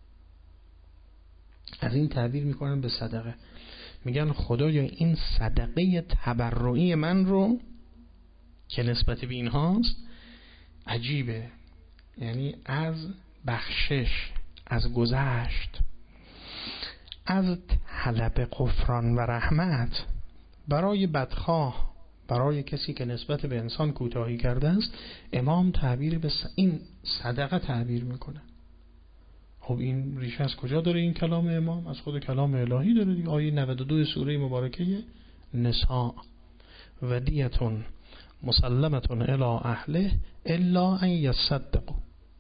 از این تعبیر میکنن به صدقه. میگن خدایا این صدقه تبرعی من رو که نسبت به اینهاست عجیبه، یعنی از بخشش، از گذشت، از طلب غفران و رحمت برای بدخواه، برای کسی که نسبت به انسان کوتاهی کرده است، امام تعبیر به این صدقه تعبیر میکنه. خب این ریشه از کجا داره این کلام امام؟ از خود کلام الهی داره دیگه. آیه 92 سوره مبارکه نساء: ودیتون مسلمتون الی اهله الا ان یصدقوا.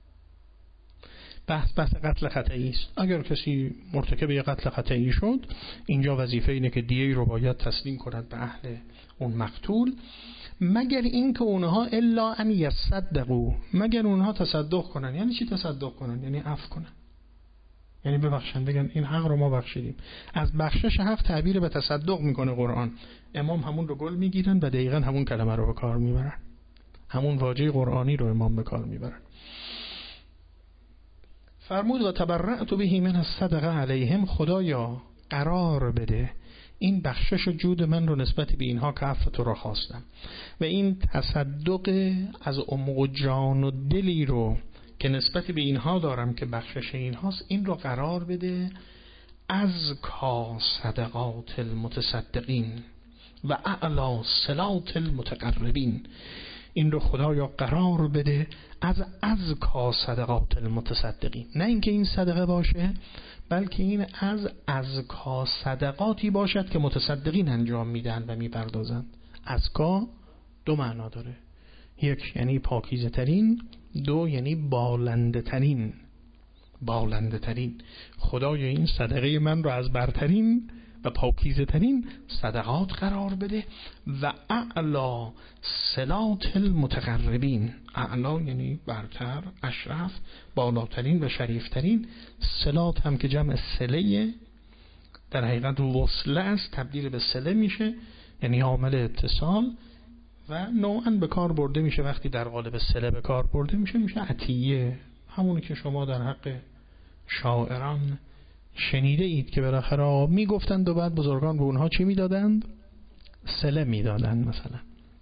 بحث قتل خطئی است. اگر کسی مرتکب یه قتل خطئی شد، اینجا وظیفه اینه که دیه‌ای رو باید تسلیم کند به اهل اون مقتول، مگر این که اونها الا ان یصدقوا، مگر اونها تصدق کنن. یعنی چی تصدق کنن؟ یعنی عفو کنن، یعنی ببخشن، بگن این حق رو ما بخشیدیم. از بخشش حق تعبیر به تصدق میکنه قرآن. امام همون رو گل میگیرن و دقیقاً همون کلمه رو به کار میبرن، همون واژه قرآنی رو امام به کار میبرن. فرمود و تبرأت به من الصدقه علیهم، خدایا قرار بده این بخشش و جود من رو نسبت به اینها که عفو تو را خواستم، و این تصدق از عمق جان و دلی رو که نسبت به اینها دارم که بخشش اینهاست، این رو قرار بده از کا صدقات المتصدقین و اعلی صلات المتقربین. این رو خدایا قرار بده از کا صدقات المتصدقین، نه اینکه این صدقه باشه، بلکه این از کا صدقاتی باشد که متصدقین انجام میدن و میپردازند. از کا دو معنا داره، یک یعنی پاکیزه ترین، دو یعنی بالنده ترین. بالنده ترین. خدای این صدقه من رو از برترین و پاکیزه ترین صدقات قرار بده و اعلا صلات المتقربین. اعلا یعنی برتر، اشرف، بالاترین و شریفترین. صلات هم که جمع صله، در حقیقت وصله است، تبدیل به صله میشه، یعنی عامل اتصال و نوعاً به کار برده میشه. وقتی در قالب صله به کار برده میشه، میشه عطیه. همونی که شما در حق شاعران شنیده اید که بالاخره میگفتند و بعد بزرگان به اونها چی میدادند؟ صله میدادند مثلا.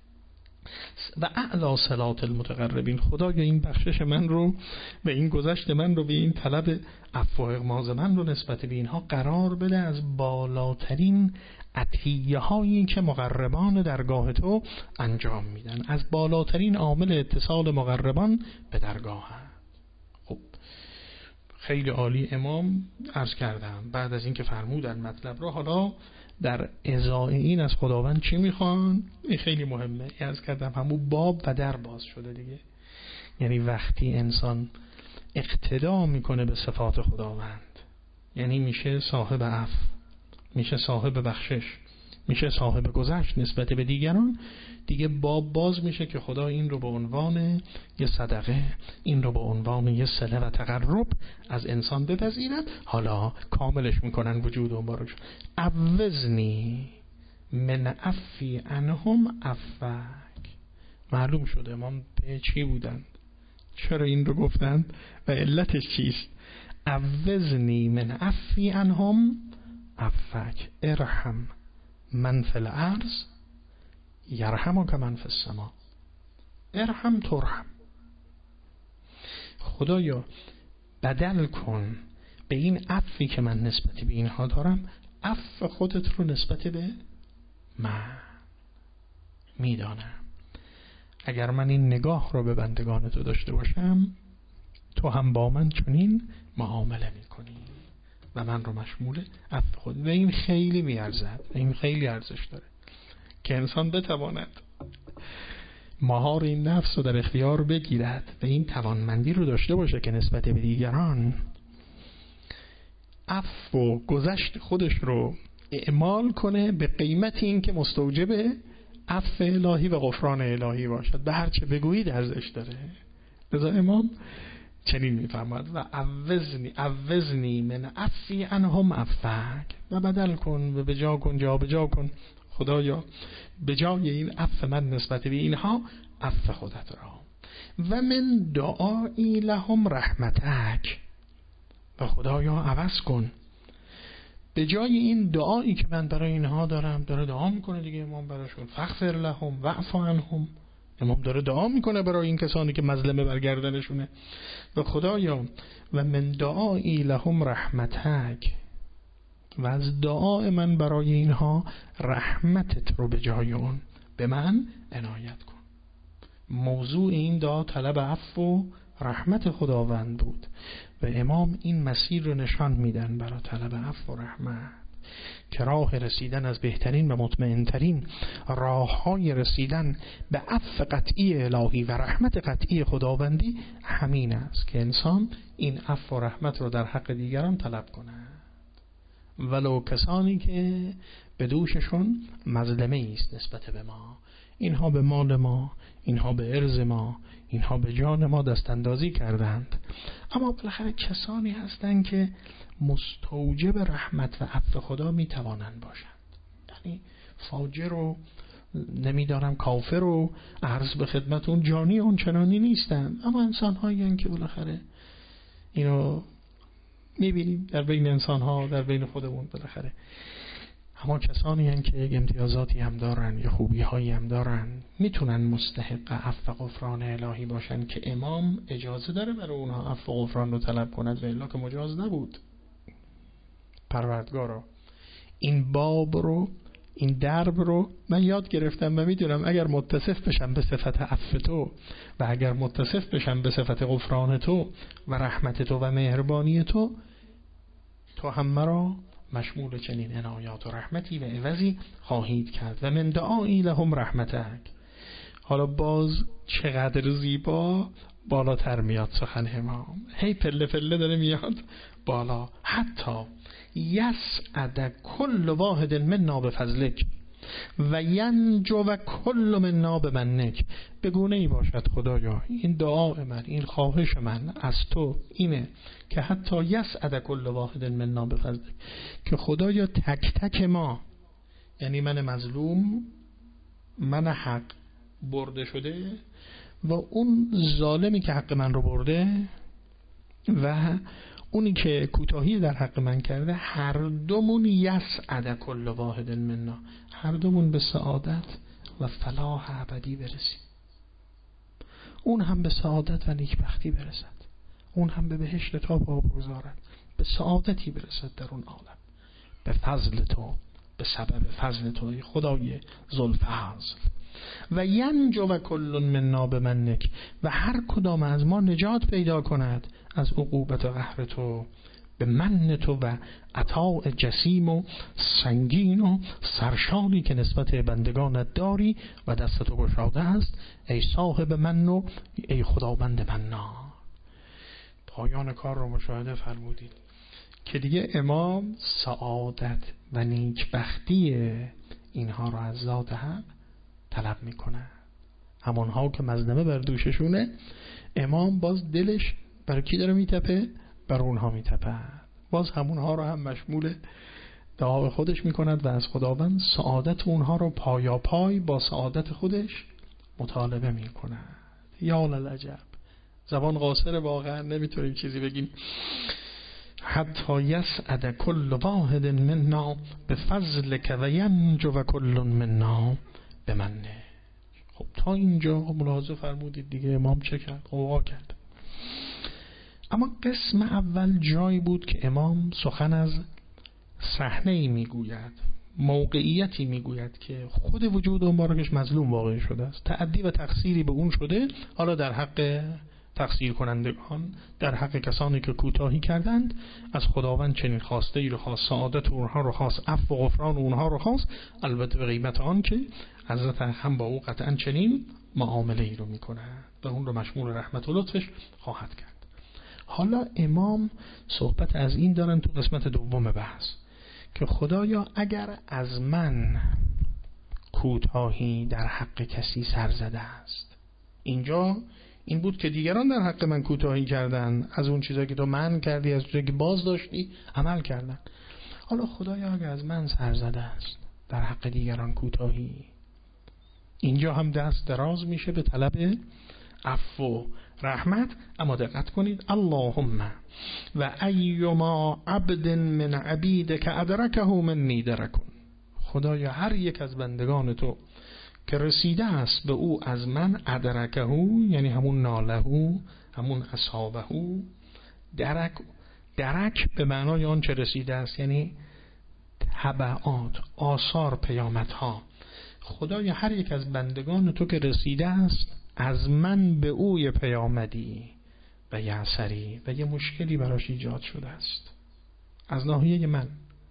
و اعلی صلات المتقربین، خدایا این بخشش من رو و این گذشت من رو و این طلب عفو و اغماض من رو نسبت به اینها قرار بده از بالاترین عطیه هایی که مقربان درگاه تو انجام میدن، از بالاترین عامل اتصال مقربان به درگاه. خب خیلی عالی. امام عرض کردم بعد از اینکه فرمودن مطلب رو، حالا در ازای این از خداوند چی میخوان؟ این خیلی مهمه. عرض کردم همون باب و در باز شده دیگه. یعنی وقتی انسان اقتدا میکنه به صفات خداوند، یعنی میشه صاحب عفو، میشه صاحب بخشش، میشه صاحب گذشت نسبت به دیگران، دیگه باب باز میشه که خدا این رو به عنوان یه صدقه، این رو به عنوان یه صله و تقرب از انسان بپذیرد. حالا کاملش میکنن وجود و بارش. عوضنی من عفی عنهم عفوک. معلوم شده امام به چی بودند، چرا این رو گفتند و علتش چیست. عوضنی من عفی عنهم عفک ارحم من فی الارض یرحمک من فی السما. ارحم ترحم. خدایا بدل کن به این عفوی که من نسبت به اینها دارم، عفو خودت رو نسبت به من. میدانم اگر من این نگاه رو به بندگان تو داشته باشم، تو هم با من چنین معامله میکنی و من رو مشمول عفو خود. و این خیلی میارزد، این خیلی ارزش داره که انسان بتواند مهار این نفس رو در اختیار بگیرد و این توانمندی رو داشته باشه که نسبت به دیگران عفو و گذشت خودش رو اعمال کنه به قیمت این که مستوجب عفو الهی و غفران الهی باشد. به هر چه بگویید ارزش داره. لذا امام چنین میفرماد و عوضنی من عفی عنهم عفک، و بدل کن و بجا کن، جا بجا کن خدایا به جای این عفو من نسبت به اینها عفو خودت را. و من دعایی لهم رحمتک، و خدایا عوض کن به جای این دعایی که من برای اینها دارم. داره دعا میکنه دیگه امام براشون، فغفر لهم واعف عنهم. امام داره دعا میکنه برای این کسانی که مظلمه برگردنشونه. و خدایا و من دعایی لهم رحمتک، و از دعای من برای اینها رحمتت رو به جای اون به من عنایت کن. موضوع این دعا طلب عفو و رحمت خداوند بود و امام این مسیر رو نشان میدن برای طلب عفو و رحمت، که راه رسیدن از بهترین و مطمئنترین راه‌های رسیدن به عفو قطعی الهی و رحمت قطعی خداوندی همین است که انسان این عفو و رحمت رو در حق دیگران طلب کند، ولو کسانی که به دوششون مظلمه است نسبت به ما. اینها به مال ما، اینها به ارض ما، اینها به جان ما دست اندازی کردند، اما بالاخره کسانی هستند که مستوجب رحمت و عفو خدا می توانند باشند. یعنی فاجر و نمیدارم کافر و عرض به خدمتون جانی اون چنانی نیستند، اما انسان هایی هستند که بالاخره اینو میبینیم در بین انسان ها، در بین خودمون. بالاخره اما کسانی هستند که یک امتیازاتی هم دارن یا خوبی هایی هم دارن، میتونن مستحق عفو و غفران الهی باشن که امام اجازه داره برای اونها عفو و غفران رو طلب کند، و الا که مجاز نبود. پروردگارا این باب رو، این درب رو من یاد گرفتم و میدونم اگر متصف بشم به صفت عفو تو و اگر متصف بشم به صفت غفران تو و رحمت تو و مهربانی تو هم مرا مشمول چنین عنایات و رحمتی و عوضی خواهید کرد. و من دعایی لهم رحمتک. حالا باز چقدر زیبا بالاتر میاد سخن امام، هی پله پله داره میاد بالا. حتی یسعد کل واحد منا بفضلک و ینجو و کل منا بمنک. به گونه ای باشد خدایا این دعای من، این خواهش من از تو اینه که حتی یسعد کل واحد منا بفضلک، که خدایا تک تک ما، یعنی من مظلوم، من حق برده شده و اون ظالمی که حق من رو برده و اونی که کوتاهی در حق من کرده، هر دومون یسعد کل واحد منا، هر دومون به سعادت و فلاح ابدی برسیم. اون هم به سعادت و نیکبختی برسد، اون هم به بهشت تا پا بگذارد، به سعادتی برسد در اون عالم به فضل تو، به سبب فضل تو خدای ذوالفضل. و ینجو و کل منا بمنک، و هر کدام از ما نجات پیدا کند از عقوبت و قهر تو به من تو و عطاء جسیم و سنگین و سرشاری که نسبت بندگانت داری و دست تو گشاده است ای صاحب من و ای خداوند منان. پایان کار رو مشاهده فرمودید که دیگه امام سعادت و نیکبختی اینها رو از ذات حق طلب میکنه. همونها که مظلمه بر دوششونه، امام باز دلش برای کی داره میتپه؟ بر اونها میتپه. باز همونها رو هم مشمول دعا خودش میکند و از خداوند سعادت اونها رو پایا پای با سعادت خودش مطالبه میکند. یا للعجب، زبان قاصر واقعا، نمیتونیم چیزی بگیم. حتی یسعد کل واحد منا بفضلک و ینجو و کل منا بمنه. خب تا اینجا ملاحظه فرمودید دیگه امام چه کرد؟ قوا کرد. اما قسم اول جایی بود که امام سخن از صحنه‌ای میگوید، موقعیتی میگوید که خود وجود مبارکش مظلوم واقع شده است، تعدی و تقصیری به اون شده، حالا در حق تقصیر کنندگان، در حق کسانی که کوتاهی کردند، از خداوند چنین خواسته ای رو خواست، سعادت اونها رو خواست، عفو و غفران اونها رو خواست، البته به قیمت آن که حضرت هم با او قطعا چنین معامله ای رو میکنه و اون رو مشمول رحمت و لطفش خواهد کرد. حالا امام صحبت از این دارن تو قسمت دوم بحث که خدایا اگر از من کوتاهی در حق کسی سر زده است، اینجا این بود که دیگران در حق من کوتاهی کردن، از اون چیزایی که تو منع کردی، از چیزایی که باز داشتی عمل کردن. حالا خدایا اگر از من سر زده است در حق دیگران کوتاهی، اینجا هم دست دراز میشه به طلب عفو رحمت. اما دقت کنید، اللهم و ایما عبد من عبیدک ادرکه منی درکن. خدایا هر یک از بندگان تو که رسیده است به او از من، ادرکه یعنی همون نالهو، همون اصابه، درک به معنای آن چه رسیده است، یعنی تبعات، آثار، پیامدها. خدایا هر یک از بندگان تو که رسیده است از من به اوی پیامدی و یه اثری و یه مشکلی براش ایجاد شده است از ناحیه من،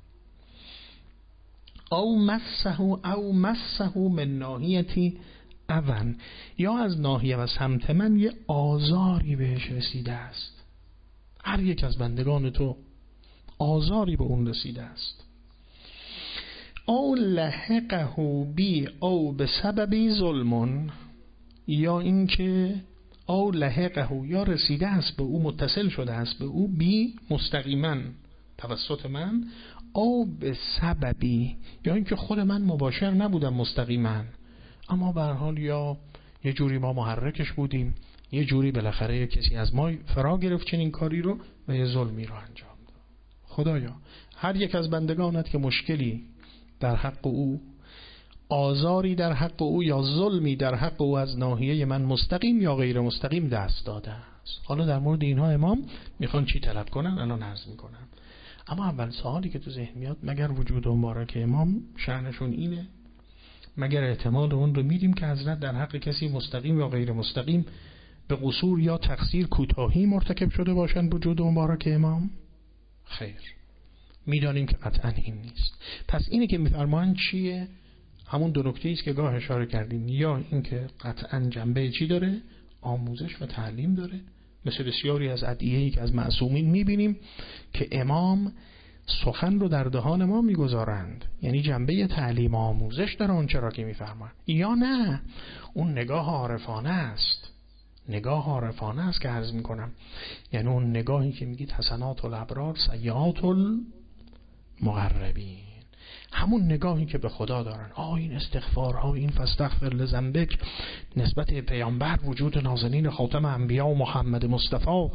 او مسه من ناحیتی اون، یا از ناحیه و سمت من یه آزاری بهش رسیده است. هر یک از بندگان تو آزاری به اون رسیده است. او لحقه بی او به سببی ظلمون، یا اینکه او لحقه یا رسیده است به او، متصل شده است به او، بی مستقیما توسط من، او به سببی یا اینکه خود من مباشر نبودم مستقیما، اما به هر حال یا یه جوری ما محرکش بودیم، یه جوری بالاخره کسی از ما فرا گرفت چنین کاری رو و یه ظلمی رو انجام داد. خدایا هر یک از بندگانت که مشکلی در حق او، آزاری در حق او یا ظلمی در حق او از ناحیه من مستقیم یا غیر مستقیم دست داده است. حالا در مورد اینها امام میخوان چی طلب کنن الان عرض میکنم. اما اول سوالی که تو ذهن میاد، مگر وجود مبارک امام شأنشون اینه؟ مگر احتمال اون رو میدیم که حضرت در حق کسی مستقیم یا غیر مستقیم به قصور یا تقصیر، کوتاهی مرتکب شده باشند وجود مبارک امام؟ خیر، میدانیم که قطعا این نیست. پس اینی که میفرمایند چیه؟ همون دو نکته است که گاه اشاره کردیم، یا این که قطعا جنبه چی داره؟ آموزش و تعلیم داره، مثل بسیاری از ادعیه‌ای که از معصومین میبینیم که امام سخن رو در دهان ما میگذارند، یعنی جنبه تعلیم و آموزش داره اون چرا که میفرمایند، یا نه اون نگاه عارفانه است، نگاه عارفانه است که عرض میکنم، یعنی اون نگاهی که میگید حسنات الابرار سیئات المقربین، همون نگاهی که به خدا دارن. این استغفارها، این فاستغفر لذنبک نسبت پیامبر، وجود نازنین خاتم انبیا و محمد مصطفی،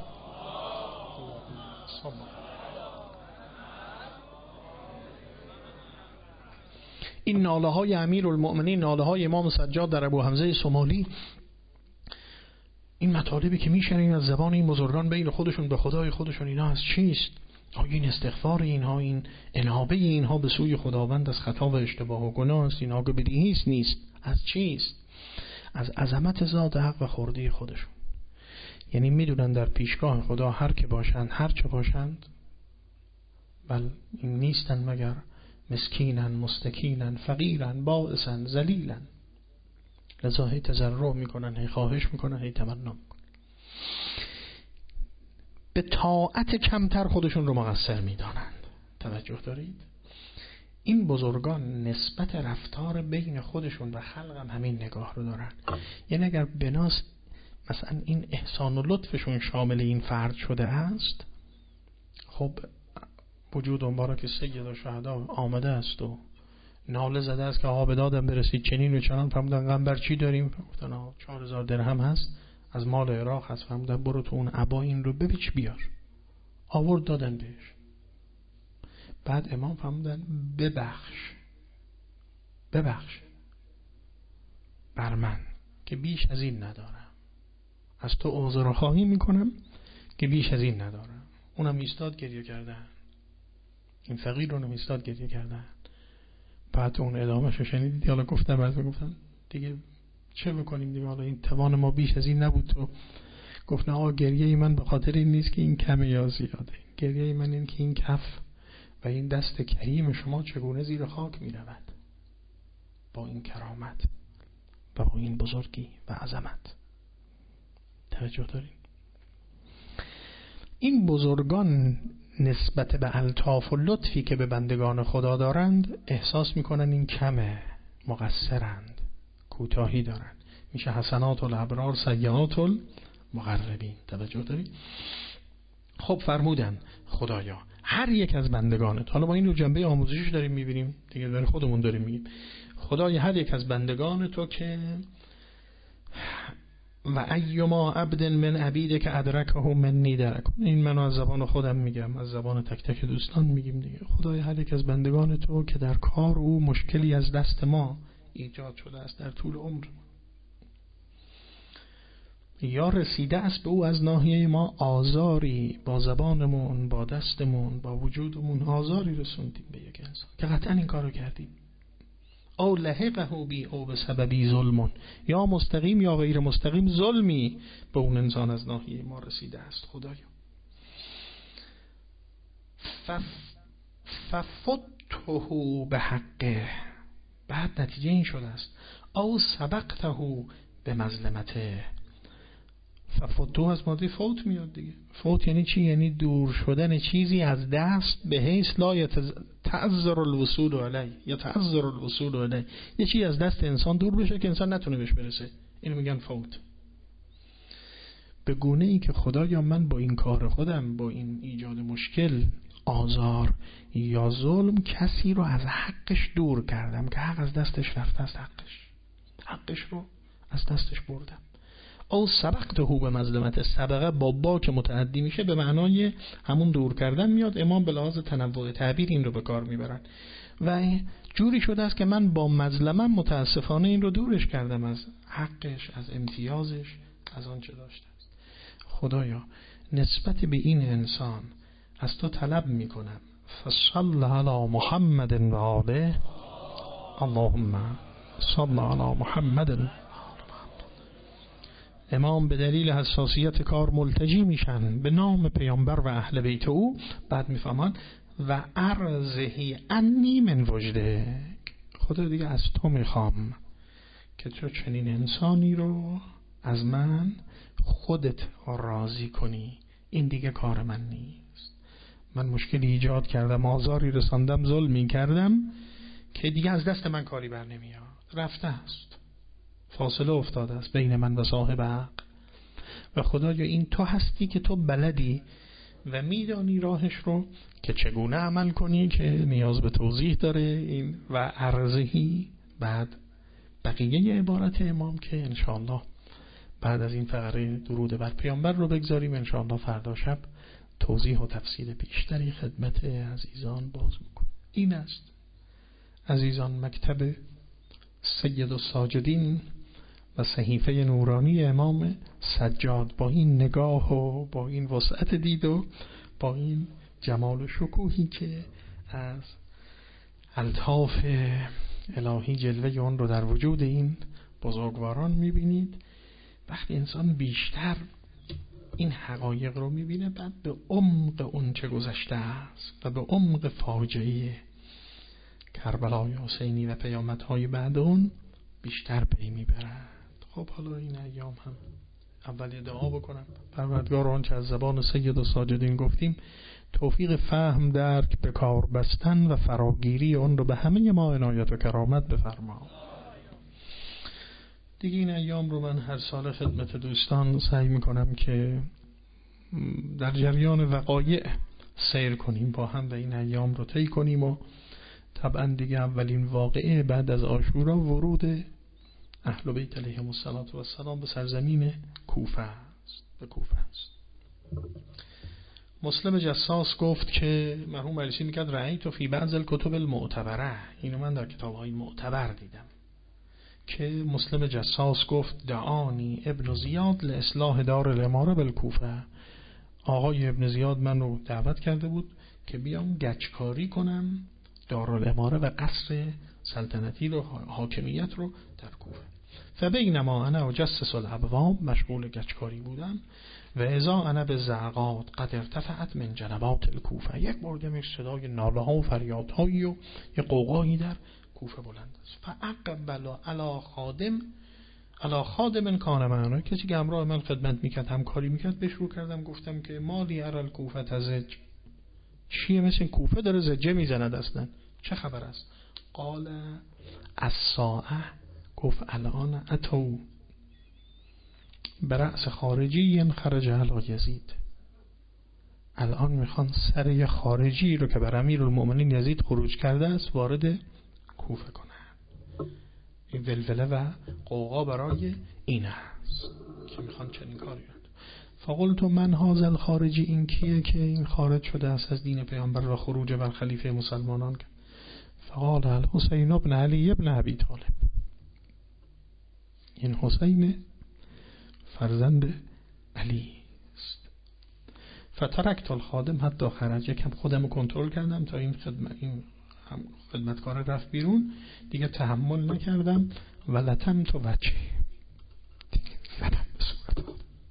این ناله های امیر المؤمنین، ناله های امام سجاد در ابو حمزه سمالی، این مطالبی که میشنین از زبان این بزرگان بین خودشون به خدای خودشون، اینا از چیست؟ این استغفار اینها، این انابه اینها به سوی خداوند از خطا و اشتباه و گناه است، اینها که بدیهیست نیست، از چیست؟ از عظمت ذات حق و خردی خودشون. یعنی میدونن در پیشگاه خدا هر که باشند، هر چه باشند، بل این نیستن مگر مسکینن، مستکینن، فقیرن، بائسن، ذلیلن، لذا هی تضرع میکنن، هی خواهش میکنن، هی تمنا میکنن، به طاعت کمتر خودشون رو مقصر میدانند. توجه دارید؟ این بزرگان نسبت رفتار بین خودشون و خلق هم همین نگاه رو دارن. یعنی اگر بناس مثلا این احسان و لطفشون شامل این فرد شده است، خب وجود مبارک سید الشهدا آمده است و ناله زده است که به دادم برسید چنین و چنان. فرمودن قنبر چی داریم؟ گفتن 4000 درهم هست از مال عراق هست. فرمودن برو تو اون عبا این رو بپیچ بیار. آورد دادن بهش. بعد امام فرمودن ببخش بر من که بیش از این ندارم، از تو عذرخواهی میکنم که بیش از این ندارم. اونم ایستاد گریه کردن، این فقیر اونم ایستاد گریه کردن. بعد اون ادامهشو شنیدید؟ حالا گفتن دیگه چه بکنیم دیگه، حالا این توان ما بیش از این نبود. تو گفت نه گریه ای من به خاطر این نیست که این کمه یا زیاده، گریه ای من این که این کف و این دست کریم شما چگونه زیر خاک می رود با این کرامت و با این بزرگی و عظمت. توجه دارین؟ این بزرگان نسبت به الطاف و لطفی که به بندگان خدا دارند احساس میکنن این کمه، مقصرند، کوتاهی دارند. میشه حسنات الابرار سیئات المقربین. توجه دارید؟ خب فرمودن خدایا هر یک از بندگانت، حالا ما این رو جنبه آموزشی داریم میبینیم دیگه، برای خودمون داریم میگیم، خدایا هر یک از بندگان تو که و ایما عبد من عبیده که ادرکه منی درک، این منو از زبان خودم میگم، از زبان تک تک دوستان میگیم دیگه. خدای هر یک از بندگان تو که در کار او مشکلی از دست ما ایجاد شده است در طول عمر، یا رسیده است به او از ناحیه ما آزاری، با زبانمون، با دستمون، با وجودمون آزاری رسوندیم به یک انسان که قطعا این کارو کردیم، او لحقه بی او به سببی ظلمون، یا مستقیم یا غیر مستقیم ظلمی به اون انسان از ناحیه ما رسیده است خدایا. ففته به حقه، بعد نتیجه این شده است او سبقته به مظلمته. ففته از ماده فوت میاد دیگه. فوت یعنی چی؟ یعنی دور شدن چیزی از دست به حیث لا تعذر الوصول الیه یا تعذر الوصول الیه، یه چیزی از دست انسان دور بشه که انسان نتونه بهش برسه، اینو میگن فوت. به گونه ای که خدایا من با این کار خودم، با این ایجاد مشکل، آزار یا ظلم کسی رو از حقش دور کردم که حق از دستش رفته، از حقش رو از دستش بردم. او سبقته به مظلمت، سبقه با با که متعدی میشه به معنای همون دور کردن میاد. امام به لحاظ تنوع تعبیر این رو به کار میبرن و جوری شده است که من با مظلمم متاسفانه این رو دورش کردم از حقش، از امتیازش، از آن چه داشته است. خدایا نسبت به این انسان از تو طلب میکنم فصل علی محمد و آله، اللهم صل علی محمد. امام به دلیل حساسیت کار ملتجی میشن به نام پیامبر و اهل بیت او، بعد میفهمن و ارزهی انی من وجده، خدا دیگه از تو میخوام که تو چنین انسانی رو از من خودت راضی کنی. این دیگه کار من نیست، من مشکلی ایجاد کردم، آزاری رساندم، ظلمی کردم که دیگه از دست من کاری بر نمیاد، رفته است، فاصله افتاده است بین من و صاحب حق. و خدایا این تو هستی که تو بلدی و میدانی راهش رو که چگونه عمل کنی که نیاز به توضیح داره. این و عرضهی، بعد بقیه عبارت امام که انشاءالله بعد از این فقره درود بر پیامبر رو بگذاریم، انشاءالله فردا شب توضیح و تفصیل بیشتری خدمت عزیزان باز میکنیم. این است عزیزان مکتب سید الساجدین و صحیفه نورانی امام سجاد، با این نگاه و با این وسعت دید و با این جمال و شکوهی که از الطاف الهی جلوه اون رو در وجود این بزرگواران میبینید. وقتی انسان بیشتر این حقایق رو میبینه، بعد به عمق اون چه گذشته است و به عمق فاجعه کربلای حسینی و پیامدهای بعد اون بیشتر پی میبرد. خب حالا این ایام هم اول دعا بکنم پروردگار آنچه از زبان سید الساجدین گفتیم توفیق فهم، درک، به کار بستن و فراگیری اون رو به همه ما عنایت و کرامت بفرما. دیگه این ایام رو من هر سال خدمت دوستان سعی میکنم که در جریان وقایع سیر کنیم با هم و این ایام رو طی کنیم. و طبعا دیگه اولین واقعه بعد از عاشورا ورود اهل بیت علیهم السلام به سرزمین کوفه است، به کوفه است. مسلم جساس گفت که مرحوم علیسی میگه رأیت فی بعض الکتب المعتبره، اینو من در کتاب‌های معتبر دیدم که مسلم جساس گفت دعانی ابن زیاد لاصلاح دار الاماره بالکوفه، آقای ابن زیاد من رو دعوت کرده بود که بیام گچکاری کنم دارالاماره و قصر سلطنتی رو، حاکمیت رو در کوفه. فبینما انا اجسس الابواب، مشغول گچکاری بودم، و اذا انا بالزعقات قد ارتفعت من جنبات الکوفه، یک بار دیدم صدای ناله ها و فریادهایی و یه قوقایی در کوفه بلند است. فاقبل علی خادم کان معنا، کسی که همراه من خدمت میکرد، همکاری میکرد، بهش رو کردم گفتم که مالی ارى الکوفه تزج، چیه مثل کوفه داره زجه میزند اصلا، چه خبر است؟ قال الساعه، گفت الان اتو برأس خارجی خرج علی یزید، الان میخوان سر یه خارجی رو که بر امیرالمؤمنین یزید خروج کرده است وارد کوفه کنن. این ولوله و قوقا برای این هست که میخوان چنین کاری کنن. فقلت من هذا الخارجی، این کیه که این خارج شده است از دین پیامبر و خروج بر خلیفه مسلمانان کرد؟ فقال الحسین ابن علی ابن ابی طالب، این حسین فرزند علی است. فترکت الخادم حتی خرج، یکم خودم رو کنترل کردم تا این خدمتکار رفت بیرون، دیگه تحمل نکردم و لطمت وجهی، زدم به صورت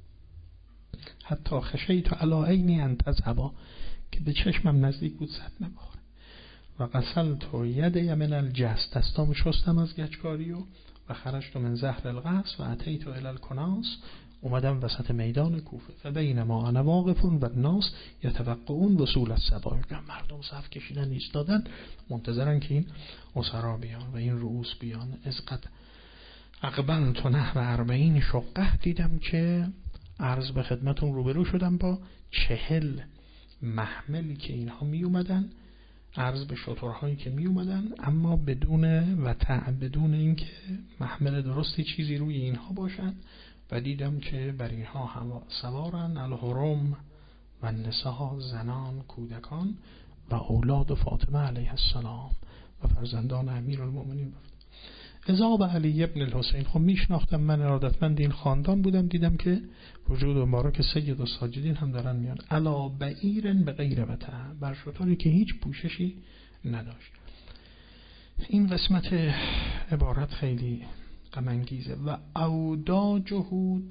حتی خشیت علی عینی ان تذهبا، که به چشمم نزدیک بود زد نبخوره. و غسلت یدی من الجست، دستام شستم از گچکاری و خرجت من زهر القصر و اتیت الی الکناس، اومدم وسط میدان کوفه. فبینما انا واقف و الناس یتوقعون وصول الصباح، مردم صف کشیدن ایستادن منتظرن که این اسرا بیان و این رؤوس بیان. از قد اقبلت نحو 40 شقه، دیدم که عرض به خدمتون روبرو شدم با 40 محملی که اینها می اومدن، عرض به شترهایی که می اومدن، اما بدون وطع، بدون اینکه محمل درستی چیزی روی اینها باشد. و دیدم که بر اینها هم سوارن الحرم و النساء، زنان، کودکان و اولاد فاطمه علیه السلام و فرزندان امیرالمؤمنین. اذا علی ابن الحسین، خب میشناختم، من ارادتمند این خاندان بودم، دیدم که وجود مبارک سید الساجدین هم دارن میان. علی بعیر بغیر وطع، بر شتری که هیچ پوششی نداشت. این قسمت عبارت خیلی غم انگیزه. و اوداجه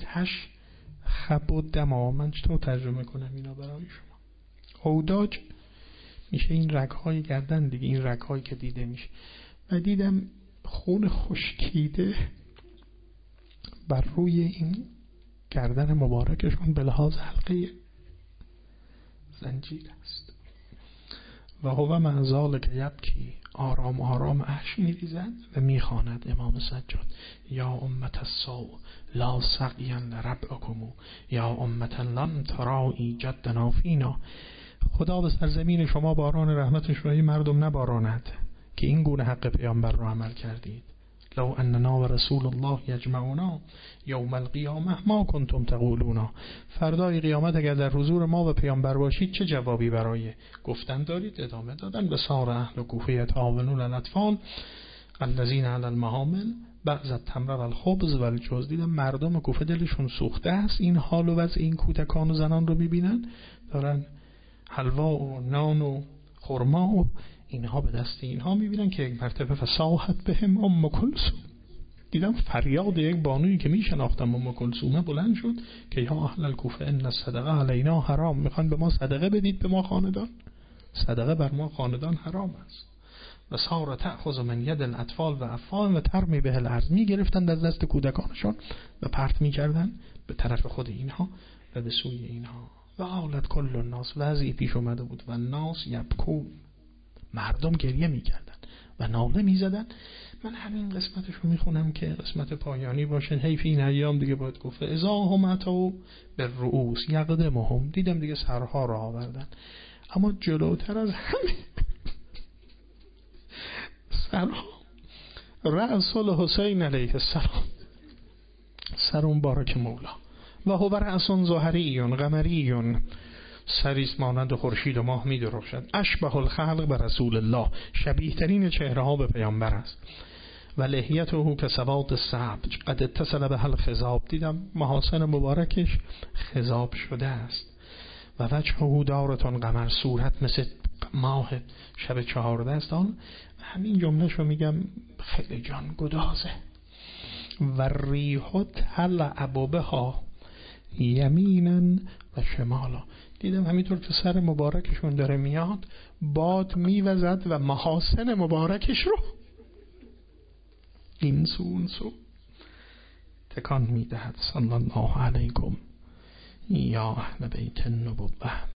تشخب الدما، من چطور ترجمه کنم اینا برای شما؟ اوداج میشه این رگ‌های گردن دیگه، این رگ‌هایی که دیده میشه. و دیدم خون خشکیده بر روی این گردن مبارکشون به لحاظ حلقه زنجیر است. و هو مع ذلک یبکی، آرام آرام اشک میریزد و میخواند امام سجاد: یا امت السوء لا سقیا لربعکم یا امت لم ترائی جدنا فینا، خدا به سرزمین شما باران رحمتش را مردم نباراند که این گونه حق پیامبر را عمل کردید. لو اننا و رسول الله یجمعونا یوم القیامه ما کنتم تقولونا، فردای قیامت اگر در حضور ما و پیامبر باشید چه جوابی برای گفتن دارید؟ ادامه دادن: به سار اهل کوفه یتعاونون الاطفال الذین علی المحامل بعض التمر و الخبز و الجوز. دیدم مردم کوفه دلشون سوخته است، این حال و وضع این کودکان و زنان رو میبینن دارن حلوا و نان و خرما و اینها به دست اینها میبینن که یک مرتبه فصاحت بهم ام کلثوم، دیدم فریاد یک بانویی که میشناختم ام کلثومه بلند شد که یا اهل الکوفه ان الصدقه علینا حرام، میخوان به ما صدقه بدید، به ما خاندان، صدقه بر ما خاندان حرام است. و سار تأخذ من ید الاطفال و افان و ترمی به الارض، میگرفتن از دست کودکانشون و پرت میکردن به طرف خود اینها و به سوی اینها. و حالت کل الناس، وضعی پیش اومده بود و الناس یبکون، مردم گریه میکردن و ناله میزدن. من همین قسمتشو میخونم که قسمت پایانی باشه، حیف این ایام دیگه باید گفته. اذا هم اتوا بالرؤوس یقدمهم، دیدم دیگه سرها را آوردن، اما جلوتر از همه سرها رأس الحسین علیه السلام، سر مبارک مولا. و هو رأس ظهری قمری سریست مانند خورشید و ماه می درخشد. اشبه الخلق به رسول الله، شبیه ترین چهره ها به پیامبر است. و لحیته که سواد السبج قد اتصل به الخضاب، دیدم محاسن مبارکش خضاب شده است. و وجهه دارتون قمر، صورت مثل ماه شب 14 است. همین جمله شو میگم خیلی جان گدازه. و ریح تلعب بها یمینا و شمالا، دیدم همینطور که سر مبارکشون داره میاد باد میوزد و محاسن مبارکش رو این سو اون سو تکان میدهد. صلی الله علیکم یا اهل بیت النبوة.